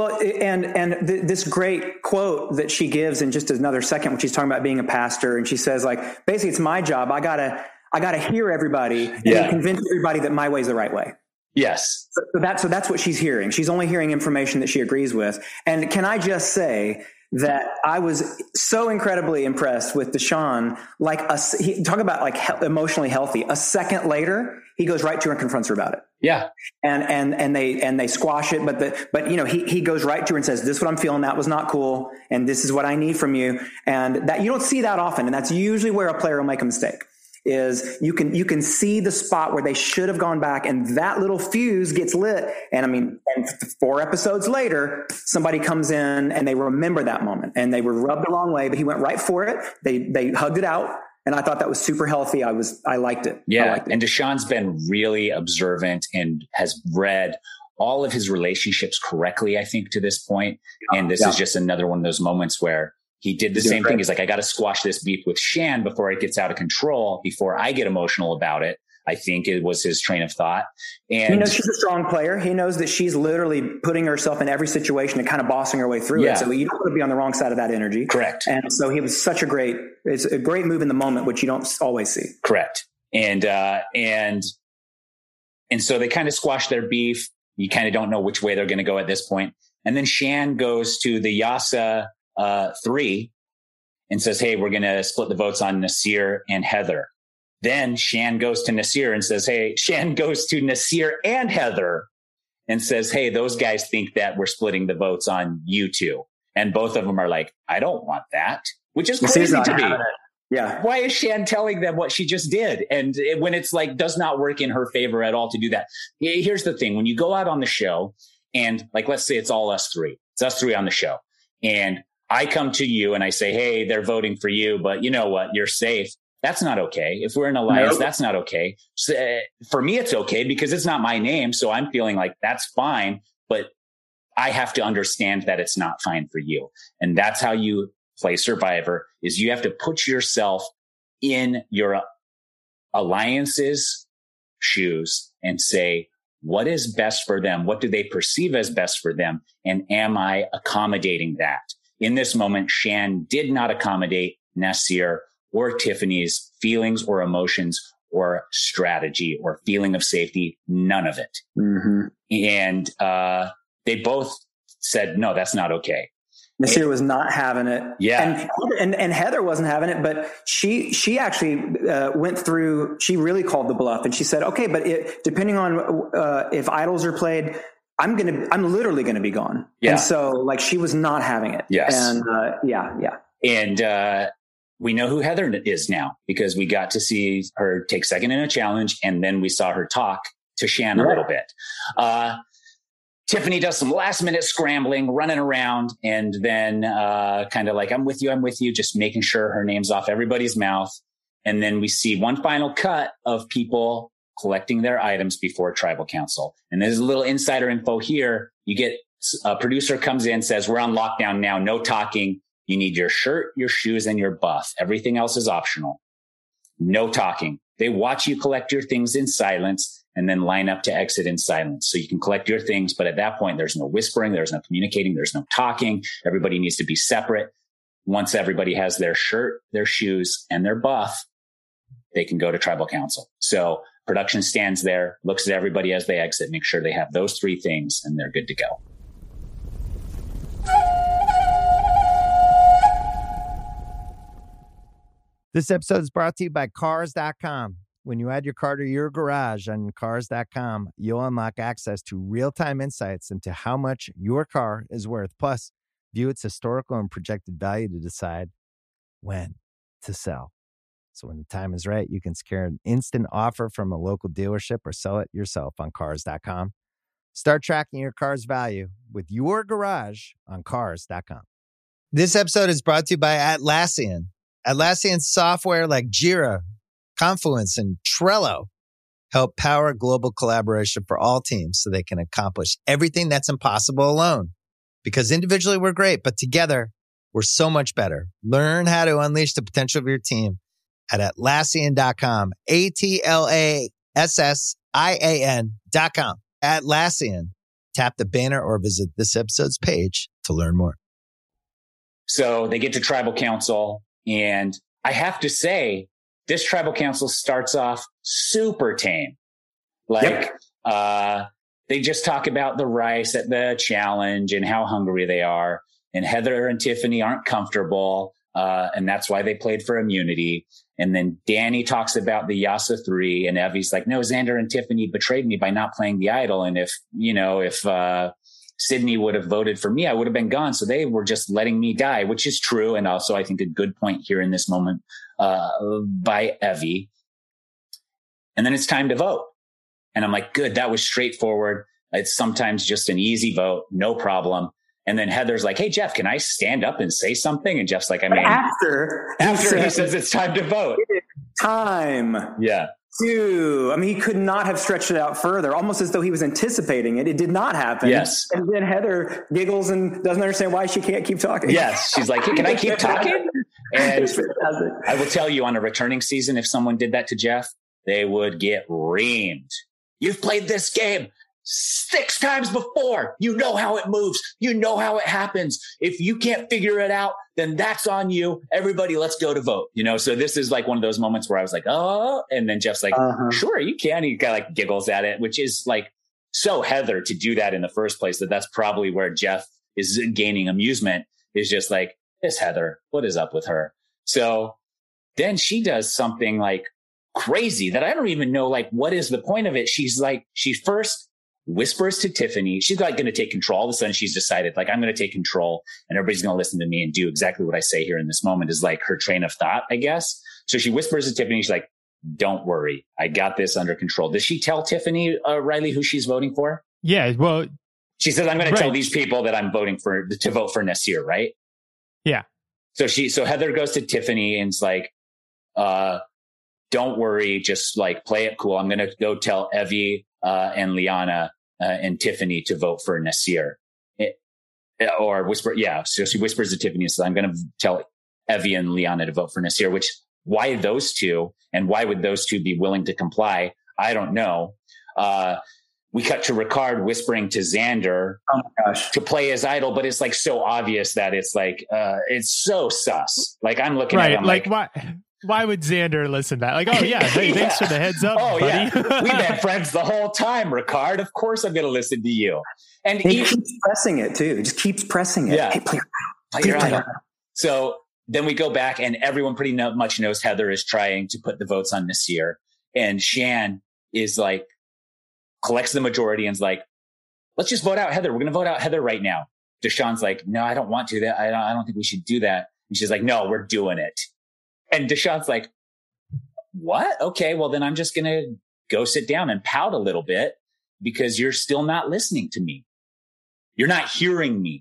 This great quote that she gives in just another second, when she's talking about being a pastor, and she says basically it's my job. I gotta hear everybody and convince everybody that my way is the right way. Yes. So that's what she's hearing. She's only hearing information that she agrees with. And can I just say that I was so incredibly impressed with Deshaun. Talk about emotionally healthy. A second later, he goes right to her and confronts her about it. Yeah. And they squash it, but he goes right to her and says, this is what I'm feeling. That was not cool. And this is what I need from you. And that you don't see that often. And that's usually where a player will make a mistake. Is you can see the spot where they should have gone back, and that little fuse gets lit. And 4 episodes later, somebody comes in and they remember that moment, and they were rubbed the wrong way, but he went right for it. They hugged it out. And I thought that was super healthy. I liked it. Yeah. Liked it. And Deshaun's been really observant and has read all of his relationships correctly, I think, to this point. And this is just another one of those moments where he did the same thing. He's like, I got to squash this beef with Shan before it gets out of control, before I get emotional about it. I think it was his train of thought. And he knows she's a strong player. He knows that she's literally putting herself in every situation and kind of bossing her way through it. So you don't want to be on the wrong side of that energy. Correct. And so he was it's a great move in the moment, which you don't always see. Correct. And so they kind of squash their beef. You kind of don't know which way they're going to go at this point. And then Shan goes to the Yasa 3 and says, hey, we're going to split the votes on Nasir and Heather. Then Shan goes to Nasir and says, hey, Shan goes to Nasir and Heather and says, hey, those guys think that we're splitting the votes on you two. And both of them are like, I don't want that, which is crazy to me. Yeah. Why is Shan telling them what she just did? And when it's does not work in her favor at all to do that. Here's the thing. When you go out on the show and let's say it's all us three, it's us three on the show. And I come to you and I say, hey, they're voting for you, but you know what? You're safe. That's not okay. If we're in alliance, that's not okay. So, for me, it's okay because it's not my name. So I'm feeling like that's fine, but I have to understand that it's not fine for you. And that's how you play Survivor, is you have to put yourself in your alliance's shoes and say, what is best for them? What do they perceive as best for them? And am I accommodating that? In this moment, Shan did not accommodate Naseer or Tiffany's feelings or emotions or strategy or feeling of safety. None of it. Mm-hmm. And they both said, no, that's not okay. Naseer was not having it. Yeah. And Heather wasn't having it, but she actually went through, she really called the bluff and she said, okay, but depending on if idols are played, I'm literally going to be gone. Yeah. And so like she was not having it. Yes. And yeah. And we know who Heather is now because we got to see her take second in a challenge. And then we saw her talk to Shan a little bit. Tiffany does some last minute scrambling, running around, and then kind of like, I'm with you, just making sure her name's off everybody's mouth. And then we see one final cut of people collecting their items before tribal council. And there's a little insider info here. You get a producer comes in, says, we're on lockdown now, no talking. You need your shirt, your shoes, and your buff. Everything else is optional. No talking. They watch you collect your things in silence and then line up to exit in silence. So you can collect your things. But at that point, there's no whispering. There's no communicating. There's no talking. Everybody needs to be separate. Once everybody has their shirt, their shoes, and their buff, they can go to tribal council. So production stands there, looks at everybody as they exit, make sure they have those three things, and they're good to go. This episode is brought to you by Cars.com. When you add your car to your garage on Cars.com, you'll unlock access to real-time insights into how much your car is worth. Plus, view its historical and projected value to decide when to sell. So when the time is right, you can secure an instant offer from a local dealership or sell it yourself on Cars.com. Start tracking your car's value with your garage on Cars.com. This episode is brought to you by Atlassian. Atlassian software like Jira, Confluence, and Trello help power global collaboration for all teams so they can accomplish everything that's impossible alone. Because individually we're great, but together we're so much better. Learn how to unleash the potential of your team at Atlassian.com. Atlassian.com. Atlassian. Tap the banner or visit this episode's page to learn more. So they get to tribal council, and I have to say, this tribal council starts off super tame. Like, they just talk about the rice at the challenge and how hungry they are. And Heather and Tiffany aren't comfortable. And that's why they played for immunity. And then Danny talks about the Yasa 3, and Evie's like, no, Xander and Tiffany betrayed me by not playing the idol. And if Sydney would have voted for me, I would have been gone. So they were just letting me die, which is true. And also I think a good point here in this moment, by Evie. And then it's time to vote. And I'm like, good, that was straightforward. It's sometimes just an easy vote, no problem. And then Heather's like, hey, Jeff, can I stand up and say something? And Jeff's like, after he says it's time to vote. Time. Yeah. I mean, he could not have stretched it out further, almost as though he was anticipating it. It did not happen. Yes. And then Heather giggles and doesn't understand why she can't keep talking. Yes. She's like, hey, can I keep talking? And I will tell you, on a returning season, if someone did that to Jeff, they would get reamed. You've played this game 6 times before. You know how it moves. You know how it happens. If you can't figure it out, then that's on you. Everybody, let's go to vote. So this is like one of those moments where I was like, oh, and then Jeff's like, sure, you can. He kind of like giggles at it, which is like so Heather to do that in the first place. That's probably where Jeff is gaining amusement, is just like, this Heather, what is up with her? So then she does something like crazy that I don't even know, like, what is the point of it? She's like, she first whispers to Tiffany. She's like going to take control. All of a sudden she's decided, like, I'm going to take control and everybody's going to listen to me and do exactly what I say here in this moment, is like her train of thought, I guess. So she whispers to Tiffany. She's like, don't worry. I got this under control. Does she tell Tiffany, Riley, who she's voting for? Yeah. Well, she says, I'm going to tell these people that I'm voting for to vote for Naseer, right? Yeah. So Heather goes to Tiffany and is like, don't worry. Just like play it cool. I'm going to go tell Evie, and Liana, and Tiffany to vote for Naseer, or whisper. Yeah. So she whispers to Tiffany and says, I'm going to tell Evie and Liana to vote for Naseer, which Why those two, and why would those two be willing to comply? I don't know. We cut to Ricard whispering to Xander to play his idol, but it's like so obvious that it's like, it's so sus. Like I'm looking at him like why would Xander listen to that? Like, oh yeah, hey, thanks for the heads up, buddy. Yeah. We've been friends the whole time, Ricard. Of course I'm going to listen to you. And he keeps pressing it too. He just keeps pressing it. Yeah. Hey, play your idol. So then we go back and everyone pretty much knows Heather is trying to put the votes on Nasir, and Shan is like, collects the majority and is like, let's just vote out Heather. We're going to vote out Heather right now. Deshaun's like, no, I don't want to. I don't think we should do that. And she's like, no, we're doing it. And Deshaun's like, what? Okay, well then I'm just going to go sit down and pout a little bit because you're still not listening to me. You're not hearing me.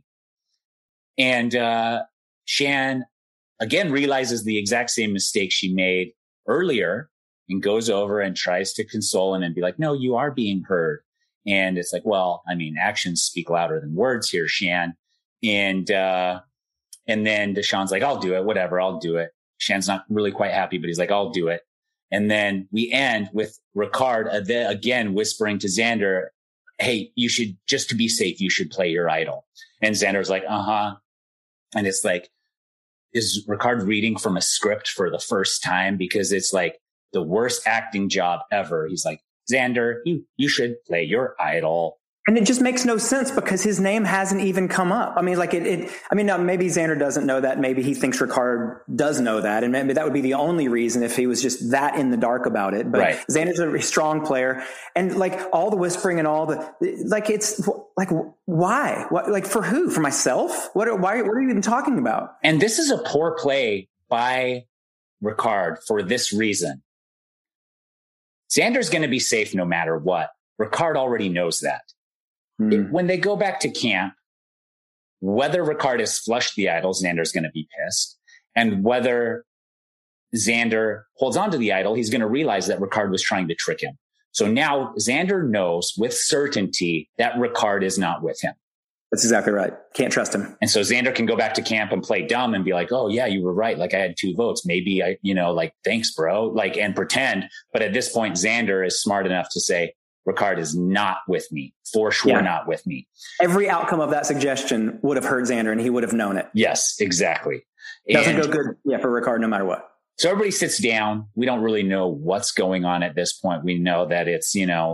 And Shan again realizes the exact same mistake she made earlier and goes over and tries to console him and be like, no, you are being heard. And it's like, well, I mean, actions speak louder than words here, Shan. And then Deshaun's like, I'll do it. Whatever. I'll do it. Shan's not really quite happy, but he's like, I'll do it. And then we end with Ricard again whispering to Xander, hey, you should, just to be safe, you should play your idol. And Xander's like, uh-huh. And it's like, is Ricard reading from a script for the first time? Because it's like the worst acting job ever. He's like, Xander, you should play your idol. And it just makes no sense because his name hasn't even come up. I mean, like now maybe Xander doesn't know that. Maybe he thinks Ricard does know that. And maybe that would be the only reason if he was just that in the dark about it. But right. Xander's a strong player. And like all the whispering and all like, it's like, why? What, like for who? For myself? What are you even talking about? And this is a poor play by Ricard for this reason. Xander's going to be safe no matter what. Ricard already knows that. When they go back to camp, whether Ricard has flushed the idol, Xander's going to be pissed. And whether Xander holds on to the idol, he's going to realize that Ricard was trying to trick him. So now Xander knows with certainty that Ricard is not with him. That's exactly right. Can't trust him. And so Xander can go back to camp and play dumb and be like, oh yeah, you were right. Like I had 2 votes. Maybe thanks, bro. Like, and pretend. But at this point, Xander is smart enough to say, Ricard is not with me, for sure not with me. Every outcome of that suggestion would have hurt Xander and he would have known it. Yes, exactly. Doesn't go good for Ricard no matter what. So everybody sits down. We don't really know what's going on at this point. We know that it's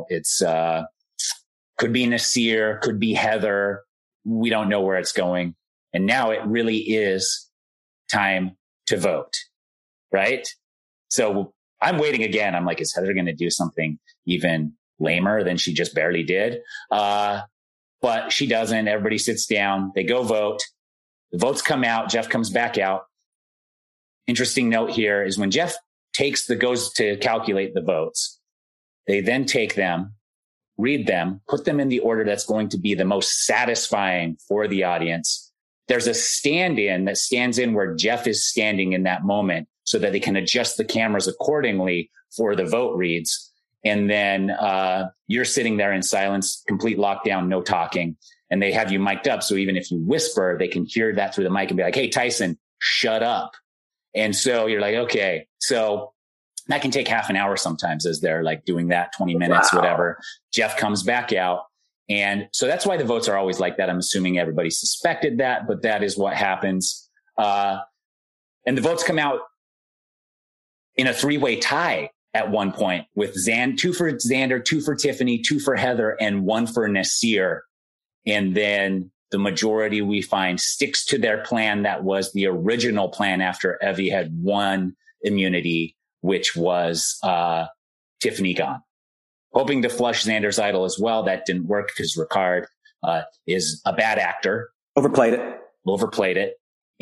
could be Nasir, could be Heather. We don't know where it's going. And now it really is time to vote, right? So I'm waiting again. I'm like, is Heather going to do something even lamer than she just barely did? But she doesn't. Everybody sits down. They go vote. The votes come out. Jeff comes back out. Interesting note here is when Jeff goes to calculate the votes, they then take them, read them, put them in the order that's going to be the most satisfying for the audience. There's a stand-in that stands in where Jeff is standing in that moment so that they can adjust the cameras accordingly for the vote reads. And then you're sitting there in silence, complete lockdown, no talking. And they have you mic'd up. So even if you whisper, they can hear that through the mic and be like, hey, Tyson, shut up. And so you're like, okay. So that can take half an hour sometimes as they're like doing that, 20 minutes, whatever. Jeff comes back out. And so that's why the votes are always like that. I'm assuming everybody suspected that, but that is what happens. And the votes come out in a 3-way tie at one point with 2 for Xander, 2 for Tiffany, 2 for Heather, and 1 for Nasir. And then the majority we find sticks to their plan. That was the original plan after Evie had won immunity, which was Tiffany gone. Hoping to flush Xander's idol as well. That didn't work because Ricard is a bad actor. Overplayed it.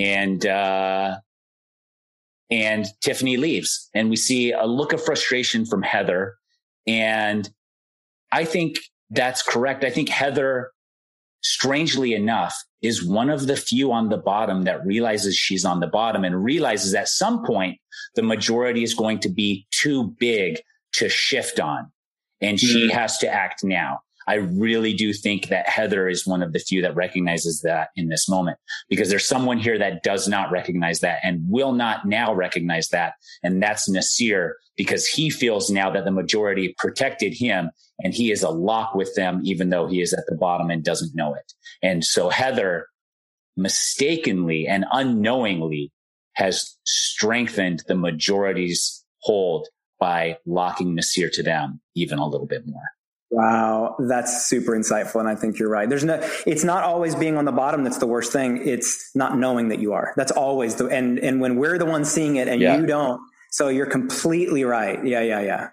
And Tiffany leaves. And we see a look of frustration from Heather. And I think that's correct. I think Heather, strangely enough, is one of the few on the bottom that realizes she's on the bottom and realizes at some point the majority is going to be too big to shift on. And she has to act now. I really do think that Heather is one of the few that recognizes that in this moment, because there's someone here that does not recognize that and will not now recognize that. And that's Naseer, because he feels now that the majority protected him and he is a lock with them, even though he is at the bottom and doesn't know it. And so Heather mistakenly and unknowingly has strengthened the majority's hold by locking Naseer to them even a little bit more. Wow, that's super insightful. And I think you're right. It's not always being on the bottom that's the worst thing. It's not knowing that you are. That's always and when we're the ones seeing it and you don't. So you're completely right. Yeah.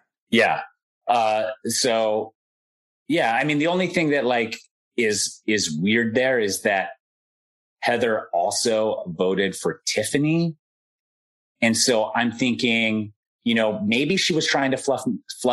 So I mean, the only thing that like is weird there is that Heather also voted for Tiffany. And so I'm thinking, you know, maybe she was trying to flush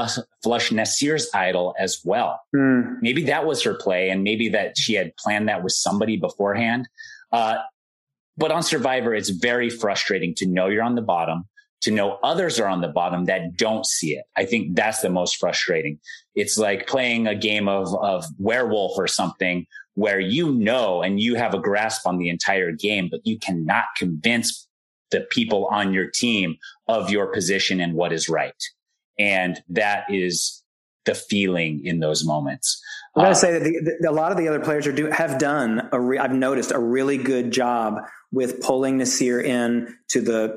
Naseer's idol as well. Maybe that was her play, and maybe that she had planned that with somebody beforehand. But on Survivor, it's very frustrating to know you're on the bottom, to know others are on the bottom that don't see it. I think that's the most frustrating. It's like playing a game of werewolf or something where you know and you have a grasp on the entire game, but you cannot convince the people on your team of your position and what is right. And that is the feeling in those moments. I'm going to say that a lot of the other players have done I've noticed a really good job with pulling Naseer in to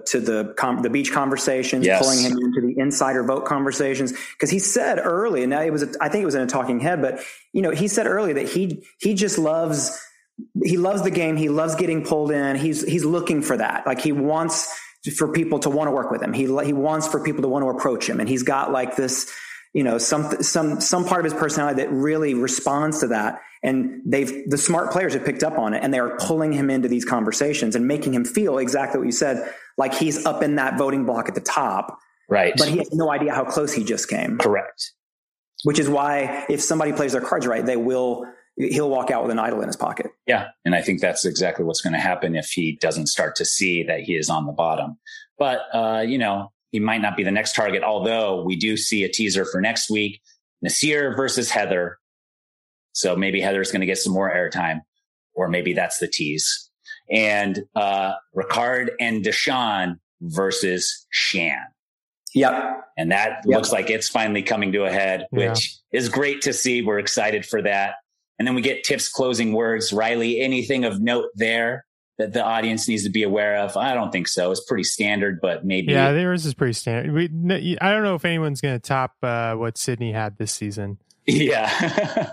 the beach conversations, pulling him into the insider vote conversations. Because he said early, and I think it was in a talking head, but you know, he said early that he just loves the game. He loves getting pulled in. He's looking for that. Like he wants for people to want to work with him. He wants for people to want to approach him. And he's got like this, you know, some part of his personality that really responds to that. And the smart players have picked up on it, and they are pulling him into these conversations and making him feel exactly what you said, like he's up in that voting block at the top. Right. But he has no idea how close he just came. Correct. Which is why if somebody plays their cards right, he'll walk out with an idol in his pocket. Yeah. And I think that's exactly what's going to happen if he doesn't start to see that he is on the bottom. But, you know, he might not be the next target, although we do see a teaser for next week, Naseer versus Heather. So maybe Heather's going to get some more airtime, or maybe that's the tease. And Ricard and Deshawn versus Shan. Yep. And that looks like it's finally coming to a head, which is great to see. We're excited for that. And then we get Tiff's closing words. Riley, anything of note there that the audience needs to be aware of? I don't think so. It's pretty standard, but maybe. Yeah, theirs is pretty standard. I don't know if anyone's going to top what Sydney had this season. Yeah.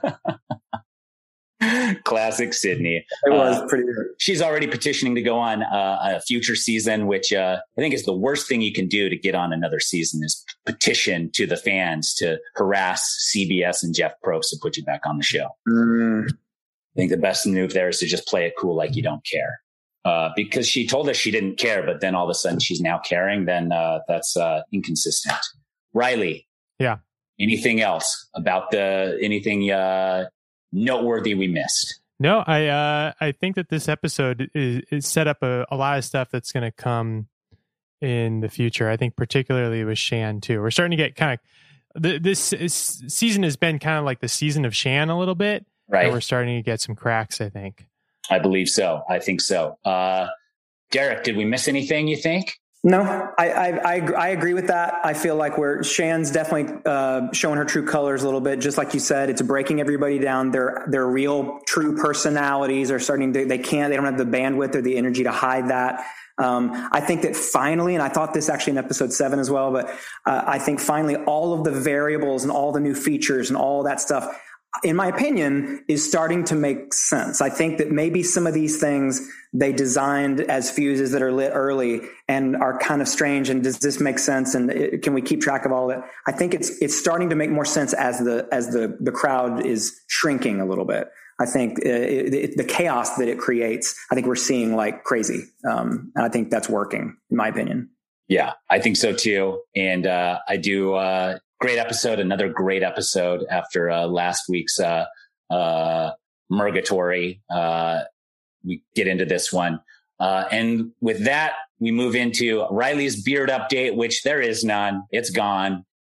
Classic Sydney. It was pretty good. She's already petitioning to go on a future season, which I think is the worst thing you can do to get on another season, is petition to the fans to harass CBS and Jeff Probst to put you back on the show. I think the best move there is to just play it cool, like you don't care. Because she told us she didn't care, but then all of a sudden she's now caring, then that's inconsistent. Riley. Yeah. Anything else about anything noteworthy we missed? No, I think that this episode is set up a lot of stuff that's going to come in the future. I think particularly with Shan too. We're starting to get kind of this season has been kind of like the season of Shan a little bit. Right. And we're starting to get some cracks, I think. I believe so. I think so. Derek, did we miss anything, you think? No, I agree with that. I feel like Shan's definitely showing her true colors a little bit. Just like you said, it's breaking everybody down. Their real true personalities are starting to, they don't have the bandwidth or the energy to hide that. I think that finally, and I thought this actually in episode 7 as well, but I think finally all of the variables and all the new features and all that stuff, in my opinion, is starting to make sense. I think that maybe some of these things they designed as fuses that are lit early and are kind of strange. And does this make sense? And can we keep track of all that? I think it's starting to make more sense as the crowd is shrinking a little bit. I think the chaos that it creates, I think we're seeing like crazy. And I think that's working, in my opinion. Yeah, I think so too. And I do. Great episode. Another great episode after last week's Murgatory. We get into this one. And with that, we move into Riley's beard update, which there is none. It's gone.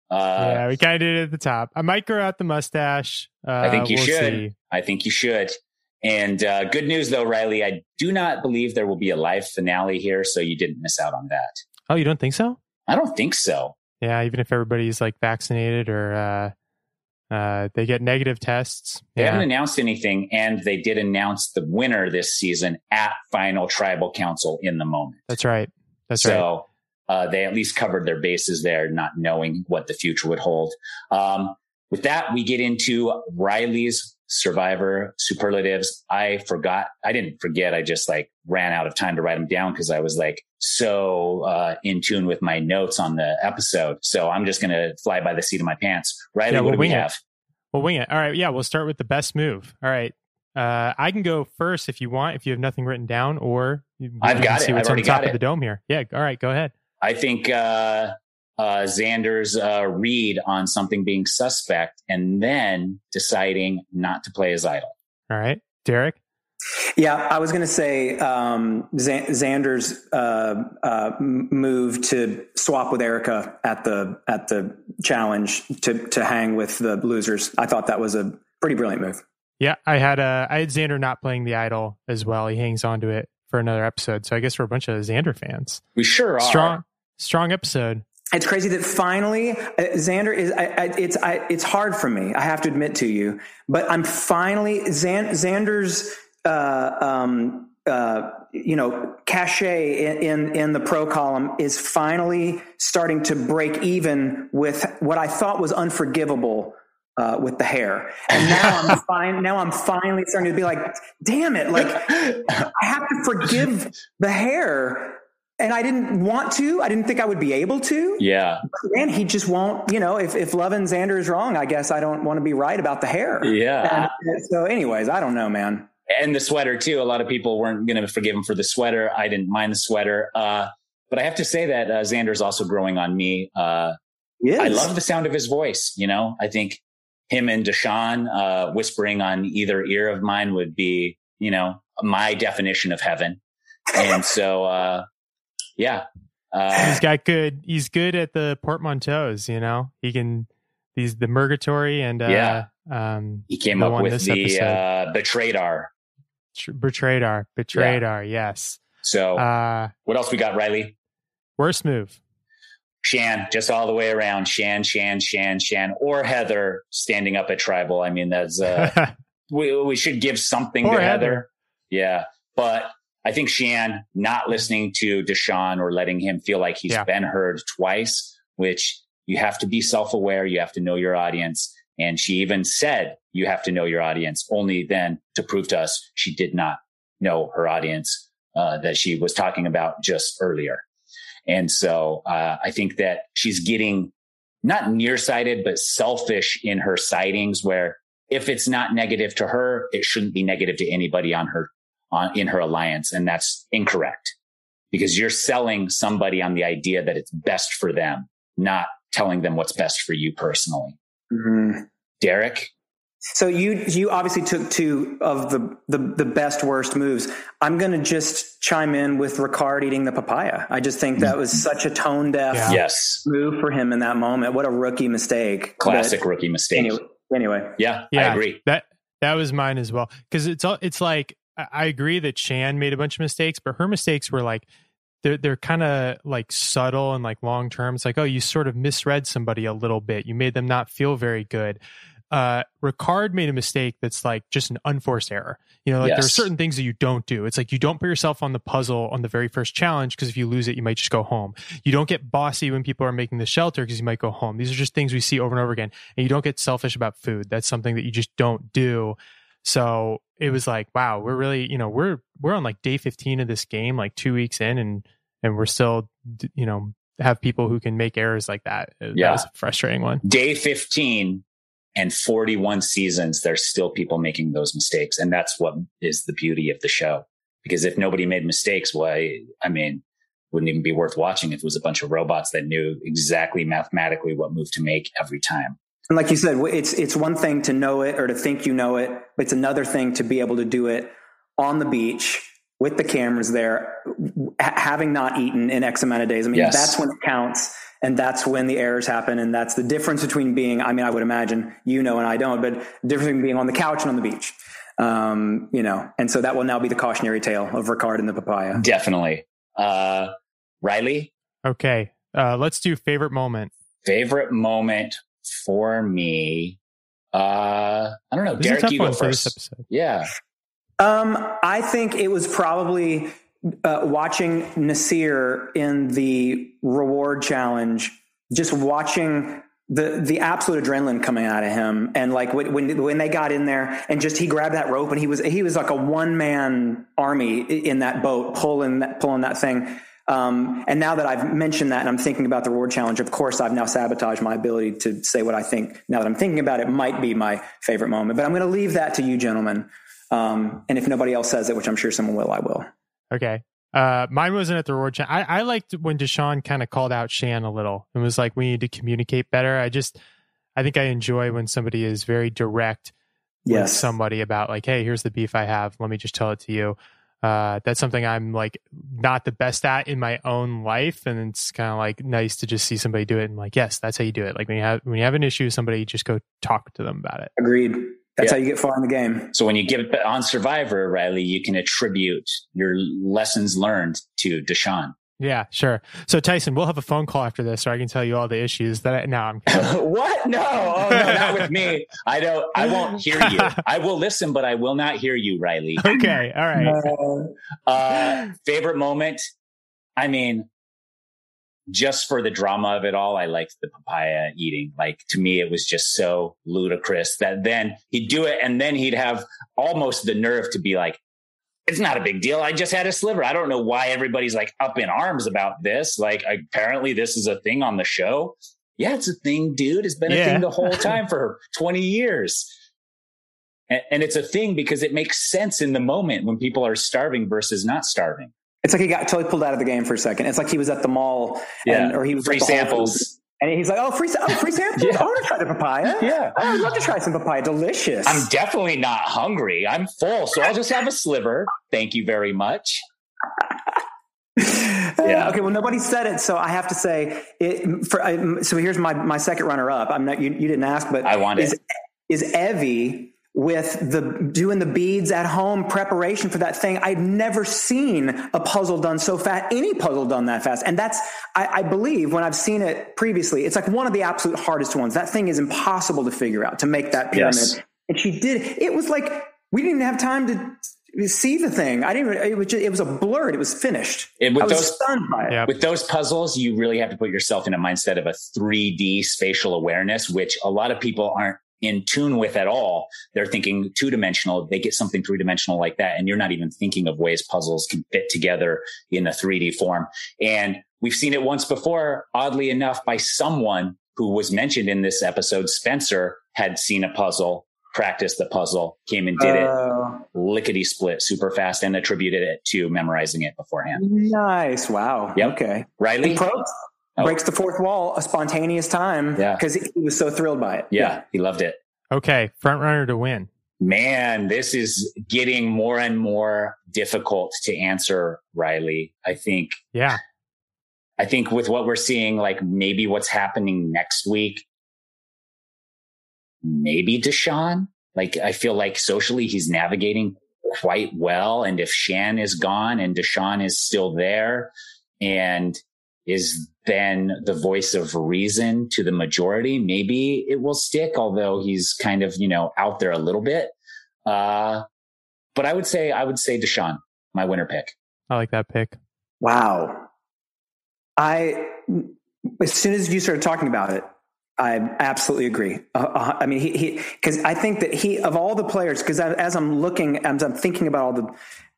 Yeah, we kind of did it at the top. I might grow out the mustache. I think you should. See. I think you should. And good news, though, Riley, I do not believe there will be a live finale here, so you didn't miss out on that. Oh, you don't think so? I don't think so. Yeah, even if everybody's like vaccinated or they get negative tests. They haven't announced anything, and they did announce the winner this season at Final Tribal Council in the moment. That's right. So they at least covered their bases there, not knowing what the future would hold. With that, we get into Riley's Survivor superlatives. I didn't forget. I just ran out of time to write them down because I was so in tune with my notes on the episode. So I'm just going to fly by the seat of my pants. Riley, what do we have? We'll wing it. All right. Yeah, we'll start with the best move. All right. I can go first if you want, if you have nothing written down, or I've got it. What's on top of the dome here. Yeah. All right. Go ahead. I think Xander's read on something being suspect and then deciding not to play his idol. All right. Derek? Yeah, I was going to say Xander's move to swap with Erica at the challenge to hang with the losers. I thought that was a pretty brilliant move. Yeah, I had Xander not playing the idol as well. He hangs on to it for another episode. So I guess we're a bunch of Xander fans. We sure are. Strong episode. It's crazy that finally Xander is. It's hard for me. I have to admit to you, but I'm finally Xander's. Cachet in the pro column is finally starting to break even with what I thought was unforgivable with the hair. And now I'm finally starting to be like, damn it. I have to forgive the hair. And I didn't want to. I didn't think I would be able to. Yeah. And he just won't, if loving Xander is wrong, I guess I don't want to be right about the hair. Yeah. And so anyways, I don't know, man. And the sweater too. A lot of people weren't going to forgive him for the sweater. I didn't mind the sweater. But I have to say that Xander's also growing on me. I love the sound of his voice. I think him and Deshaun whispering on either ear of mine would be, my definition of heaven. And so, yeah. He's good at the portmanteaus, he can, the Murgatory and, he came up with the Betrayed-ar. Betrayed-ar, yes. So what else we got, Riley? Worst move. Shan, just all the way around. Shan, or Heather standing up at Tribal. I mean, that's we should give something to Heather. Yeah, but I think Shan not listening to Deshaun or letting him feel like he's been heard twice, which you have to be self-aware. You have to know your audience. And she even said, you have to know your audience, only then to prove to us she did not know her audience that she was talking about just earlier. And so I think that she's getting not nearsighted, but selfish in her sightings, where if it's not negative to her, it shouldn't be negative to anybody in her alliance. And that's incorrect, because you're selling somebody on the idea that it's best for them, not telling them what's best for you personally. Mm-hmm. Derek? So you obviously took two of the best worst moves. I'm going to just chime in with Ricard eating the papaya. I just think that was such a tone deaf move for him in that moment. What a rookie mistake. Classic rookie mistake. Anyway. Yeah, I agree. That was mine as well. Because it's like, I agree that Shan made a bunch of mistakes, but her mistakes were they're kind of subtle and long term. It's like, oh, you sort of misread somebody a little bit. You made them not feel very good. Ricard made a mistake that's just an unforced error. There are certain things that you don't do. It's you don't put yourself on the puzzle on the very first challenge, because if you lose it, you might just go home. You don't get bossy when people are making the shelter, because you might go home. These are just things we see over and over again. And you don't get selfish about food. That's something that you just don't do. So it was wow, we're really, we're on day 15 of this game, 2 weeks in, and we're still, have people who can make errors like that. That was a frustrating one. Day 15 and 41 seasons, there's still people making those mistakes. And that's what is the beauty of the show. Because if nobody made mistakes, wouldn't even be worth watching if it was a bunch of robots that knew exactly mathematically what move to make every time. And like you said, it's one thing to know it or to think you know it, but it's another thing to be able to do it on the beach with the cameras there, having not eaten in X amount of days. I mean, that's when it counts. And that's when the errors happen. And that's the difference between being, I mean, I would imagine, and I don't, but the difference between being on the couch and on the beach. And so that will now be the cautionary tale of Ricard and the papaya. Definitely. Riley? Okay. Let's do favorite moment. Favorite moment for me. I don't know. This Derek, you go for this first. episode. Yeah. I think it was probably watching Nasir in the reward challenge, just watching the absolute adrenaline coming out of him. And like when they got in there and just, he grabbed that rope and he was like a one-man army in that boat, pulling that thing. And now that I've mentioned that and I'm thinking about the reward challenge, of course, I've now sabotaged my ability to say what I think. Now that I'm thinking about it, might be my favorite moment, but I'm going to leave that to you gentlemen. And if nobody else says it, which I'm sure someone will, I will. Okay. Mine wasn't at the reward challenge. I liked when Deshaun kind of called out Shan a little and was like, we need to communicate better. I think I enjoy when somebody is very direct with somebody about like, hey, here's the beef I have. Let me just tell it to you. That's something I'm like not the best at in my own life. And it's kind of like nice to just see somebody do it. And like, yes, that's how you do it. Like when you have an issue with somebody, just go talk to them about it. Agreed. That's how you get far in the game. So when you give it on Survivor, Riley, you can attribute your lessons learned to Deshaun. Yeah, sure. So Tyson, we'll have a phone call after this, so I can tell you all the issues that I'm kidding. What? No. Oh, no, not with me. I won't hear you. I will listen, but I will not hear you, Riley. Okay. All right. Favorite moment. I mean, just for the drama of it all, I liked the papaya eating. Like, to me, it was just so ludicrous that then he'd do it and then he'd have almost the nerve to be like, it's not a big deal. I just had a sliver. I don't know why everybody's like up in arms about this. Like, apparently this is a thing on the show. Yeah, it's a thing, dude. It's been a thing the whole time for 20 years. And it's a thing because it makes sense in the moment when people are starving versus not starving. It's like he got totally pulled out of the game for a second. It's like he was at the mall or he was free samples. And he's like, free samples? I want to try the papaya. Yeah. I'd love to try some papaya. Delicious. I'm definitely not hungry. I'm full. So I'll just have a sliver. Thank you very much. Okay. Well, nobody said it. So I have to say so here's my second runner up. I'm not, you didn't ask, but I want it. Is Evie with doing the beads at home preparation for that thing. I'd never seen a puzzle done so fast, any puzzle done that fast. And that's, I believe when I've seen it previously, it's like one of the absolute hardest ones. That thing is impossible to figure out, to make that pyramid. Yes. And she did. It was like, we didn't even have time to see the thing. It was a blur. It was finished. I was stunned by it. Yeah. With those puzzles, you really have to put yourself in a mindset of a 3D spatial awareness, which a lot of people aren't in tune with at all. They're thinking 2-dimensional. They get something 3-dimensional like that, and you're not even thinking of ways puzzles can fit together in a 3D form. And we've seen it once before, oddly enough, by someone who was mentioned in this episode. Spencer had seen a puzzle, practiced the puzzle, came and did it lickety split super fast, and attributed it to memorizing it beforehand. Nice. Wow. Yep. Okay. Riley? Breaks the fourth wall, a spontaneous time, because he was so thrilled by it. Yeah, he loved it. Okay, front runner to win. Man, this is getting more and more difficult to answer, Riley. I think with what we're seeing, like maybe what's happening next week, maybe Deshaun. Like, I feel like socially he's navigating quite well. And if Shan is gone and Deshaun is still there and is then the voice of reason to the majority, maybe it will stick, although he's kind of, out there a little bit. But I would say Deshaun, my winner pick. I like that pick. Wow. As soon as you started talking about it, I absolutely agree. I mean, because I think that of all the players, because as I'm thinking about all the,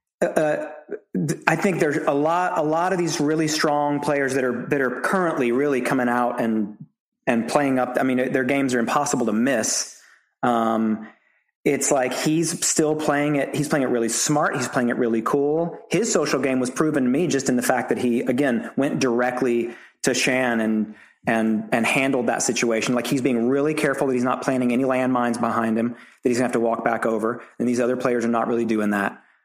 I think there's a lot of these really strong players that are currently really coming out and playing up. I mean, their games are impossible to miss. It's like he's still playing it. He's playing it really smart. He's playing it really cool. His social game was proven to me just in the fact that he, again, went directly to Shan and handled that situation. Like, he's being really careful that he's not planting any landmines behind him that he's gonna have to walk back over. And these other players are not really doing that.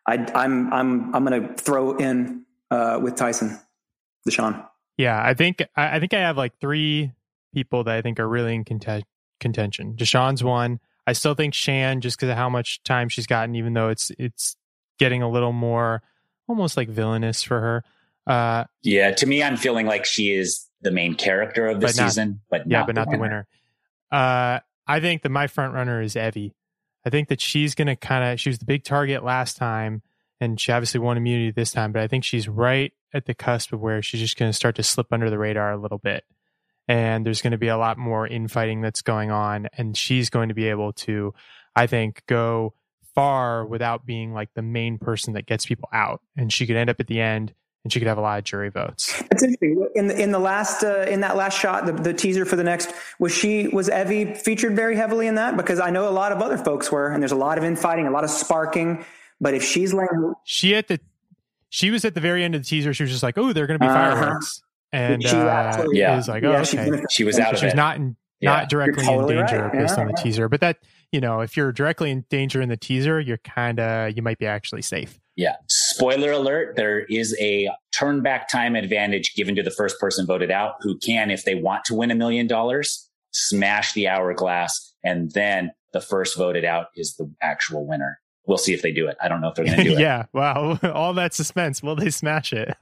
I'm going to throw in with Tyson, Deshaun. Yeah, I think I have like 3 people that I think are really in contention. Deshaun's one. I still think Shan, just because of how much time she's gotten, even though it's getting a little more almost like villainous for her. Yeah, to me, I'm feeling like she is the main character of the season, but not the winner. I think that my front runner is Evie. I think that she's going to she was the big target last time, and she obviously won immunity this time, but I think she's right at the cusp of where she's just going to start to slip under the radar a little bit. And there's going to be a lot more infighting that's going on, and she's going to be able to, I think, go far without being like the main person that gets people out. And she could end up at the end, and she could have a lot of jury votes. It's interesting. In that last shot, the teaser for the next, was Evie featured very heavily in that? Because I know a lot of other folks were, and there's a lot of infighting, a lot of sparking. But if she's laying, she was at the very end of the teaser. She was just like, "Oh, they're going to be fireworks." And it was like, okay. She was out of it. She's not directly in danger based on the teaser. But that, if you're directly in danger in the teaser, you might be actually safe. Yeah. Spoiler alert, there is a turn back time advantage given to the first person voted out, who can, if they want to win $1 million, smash the hourglass. And then the first voted out is the actual winner. We'll see if they do it. I don't know if they're going to do it. Yeah. Wow. All that suspense. Will they smash it?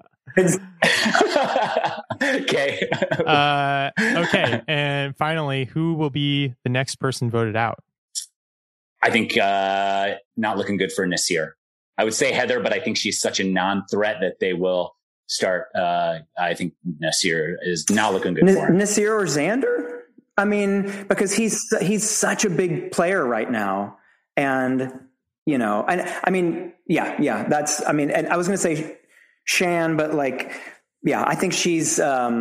Okay. Okay. And finally, who will be the next person voted out? I think not looking good for Nasir. I would say Heather, but I think she's such a non-threat that they will start. I think Nasir is not looking good for him. Nasir or Xander? I mean, because he's such a big player right now. And, and I mean, and I was going to say Shan, but I think she's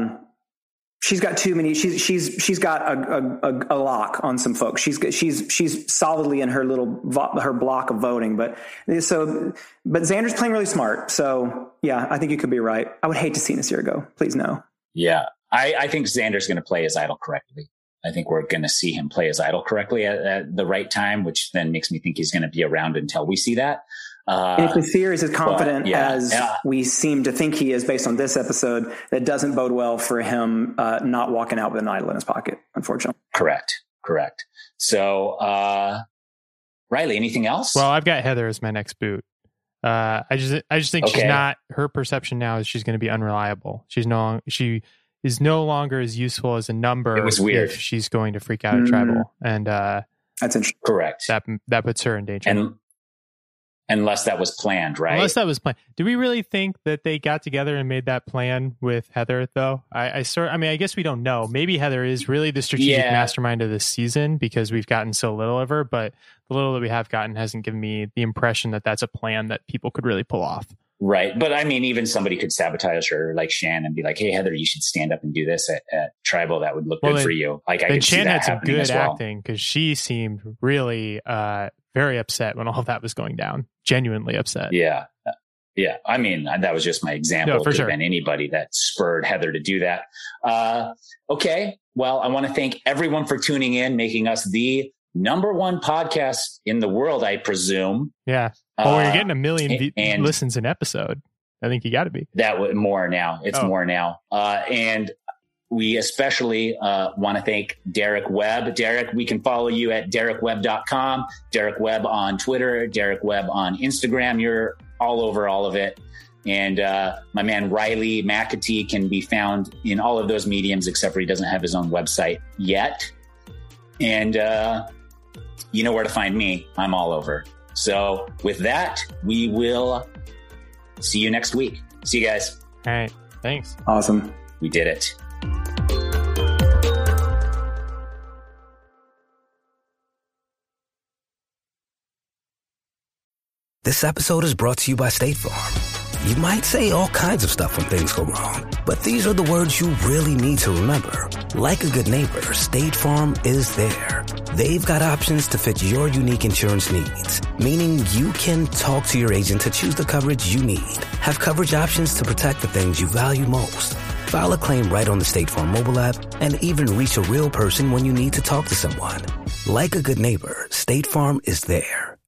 got too many. She's got a lock on some folks. She's solidly in her her block of voting. But Xander's playing really smart. So yeah, I think you could be right. I would hate to see Nasir go. Please no. Yeah, I think Xander's going to play his idol correctly. I think we're going to see him play his idol correctly at the right time, which then makes me think he's going to be around until we see that. And if Nasir is as confident as we seem to think he is based on this episode, that doesn't bode well for him not walking out with an idol in his pocket, unfortunately. Correct. So, Riley, anything else? Well, I've got Heather as my next boot. I just think she's not, her perception now is she's going to be unreliable. She is no longer as useful as a number. It was weird. If she's going to freak out at tribal. And that's interesting. Correct. That puts her in danger. And unless that was planned, right? Unless that was planned. Do we really think that they got together and made that plan with Heather, though? I guess we don't know. Maybe Heather is really the strategic mastermind of this season because we've gotten so little of her, but the little that we have gotten hasn't given me the impression that that's a plan that people could really pull off. Right. But I mean, even somebody could sabotage her like Shan and be like, hey, Heather, you should stand up and do this at Tribal. That would look good for you. Like, I could see that had some happening good as well. acting because she seemed really very upset when all of that was going down. Genuinely upset. Yeah. Yeah. I mean, that was just my example. No, for sure. Been anybody that spurred Heather to do that. Okay. Well, I want to thank everyone for tuning in, making us the #1 podcast in the world, I presume. Yeah. Well, you're getting 1 million listens an episode. I think you got to be. More now. It's more now. And we especially want to thank Derek Webb. Derek, we can follow you at DerekWebb.com, Derek Webb on Twitter, Derek Webb on Instagram. You're all over all of it. And my man Riley McAtee can be found in all of those mediums, except for he doesn't have his own website yet. And you know where to find me. I'm all over. So with that, we will see you next week. See you guys. All right. Thanks. Awesome. We did it. This episode is brought to you by State Farm. You might say all kinds of stuff when things go wrong, but these are the words you really need to remember. Like a good neighbor, State Farm is there. They've got options to fit your unique insurance needs, meaning you can talk to your agent to choose the coverage you need, have coverage options to protect the things you value most, file a claim right on the State Farm mobile app, and even reach a real person when you need to talk to someone. Like a good neighbor, State Farm is there.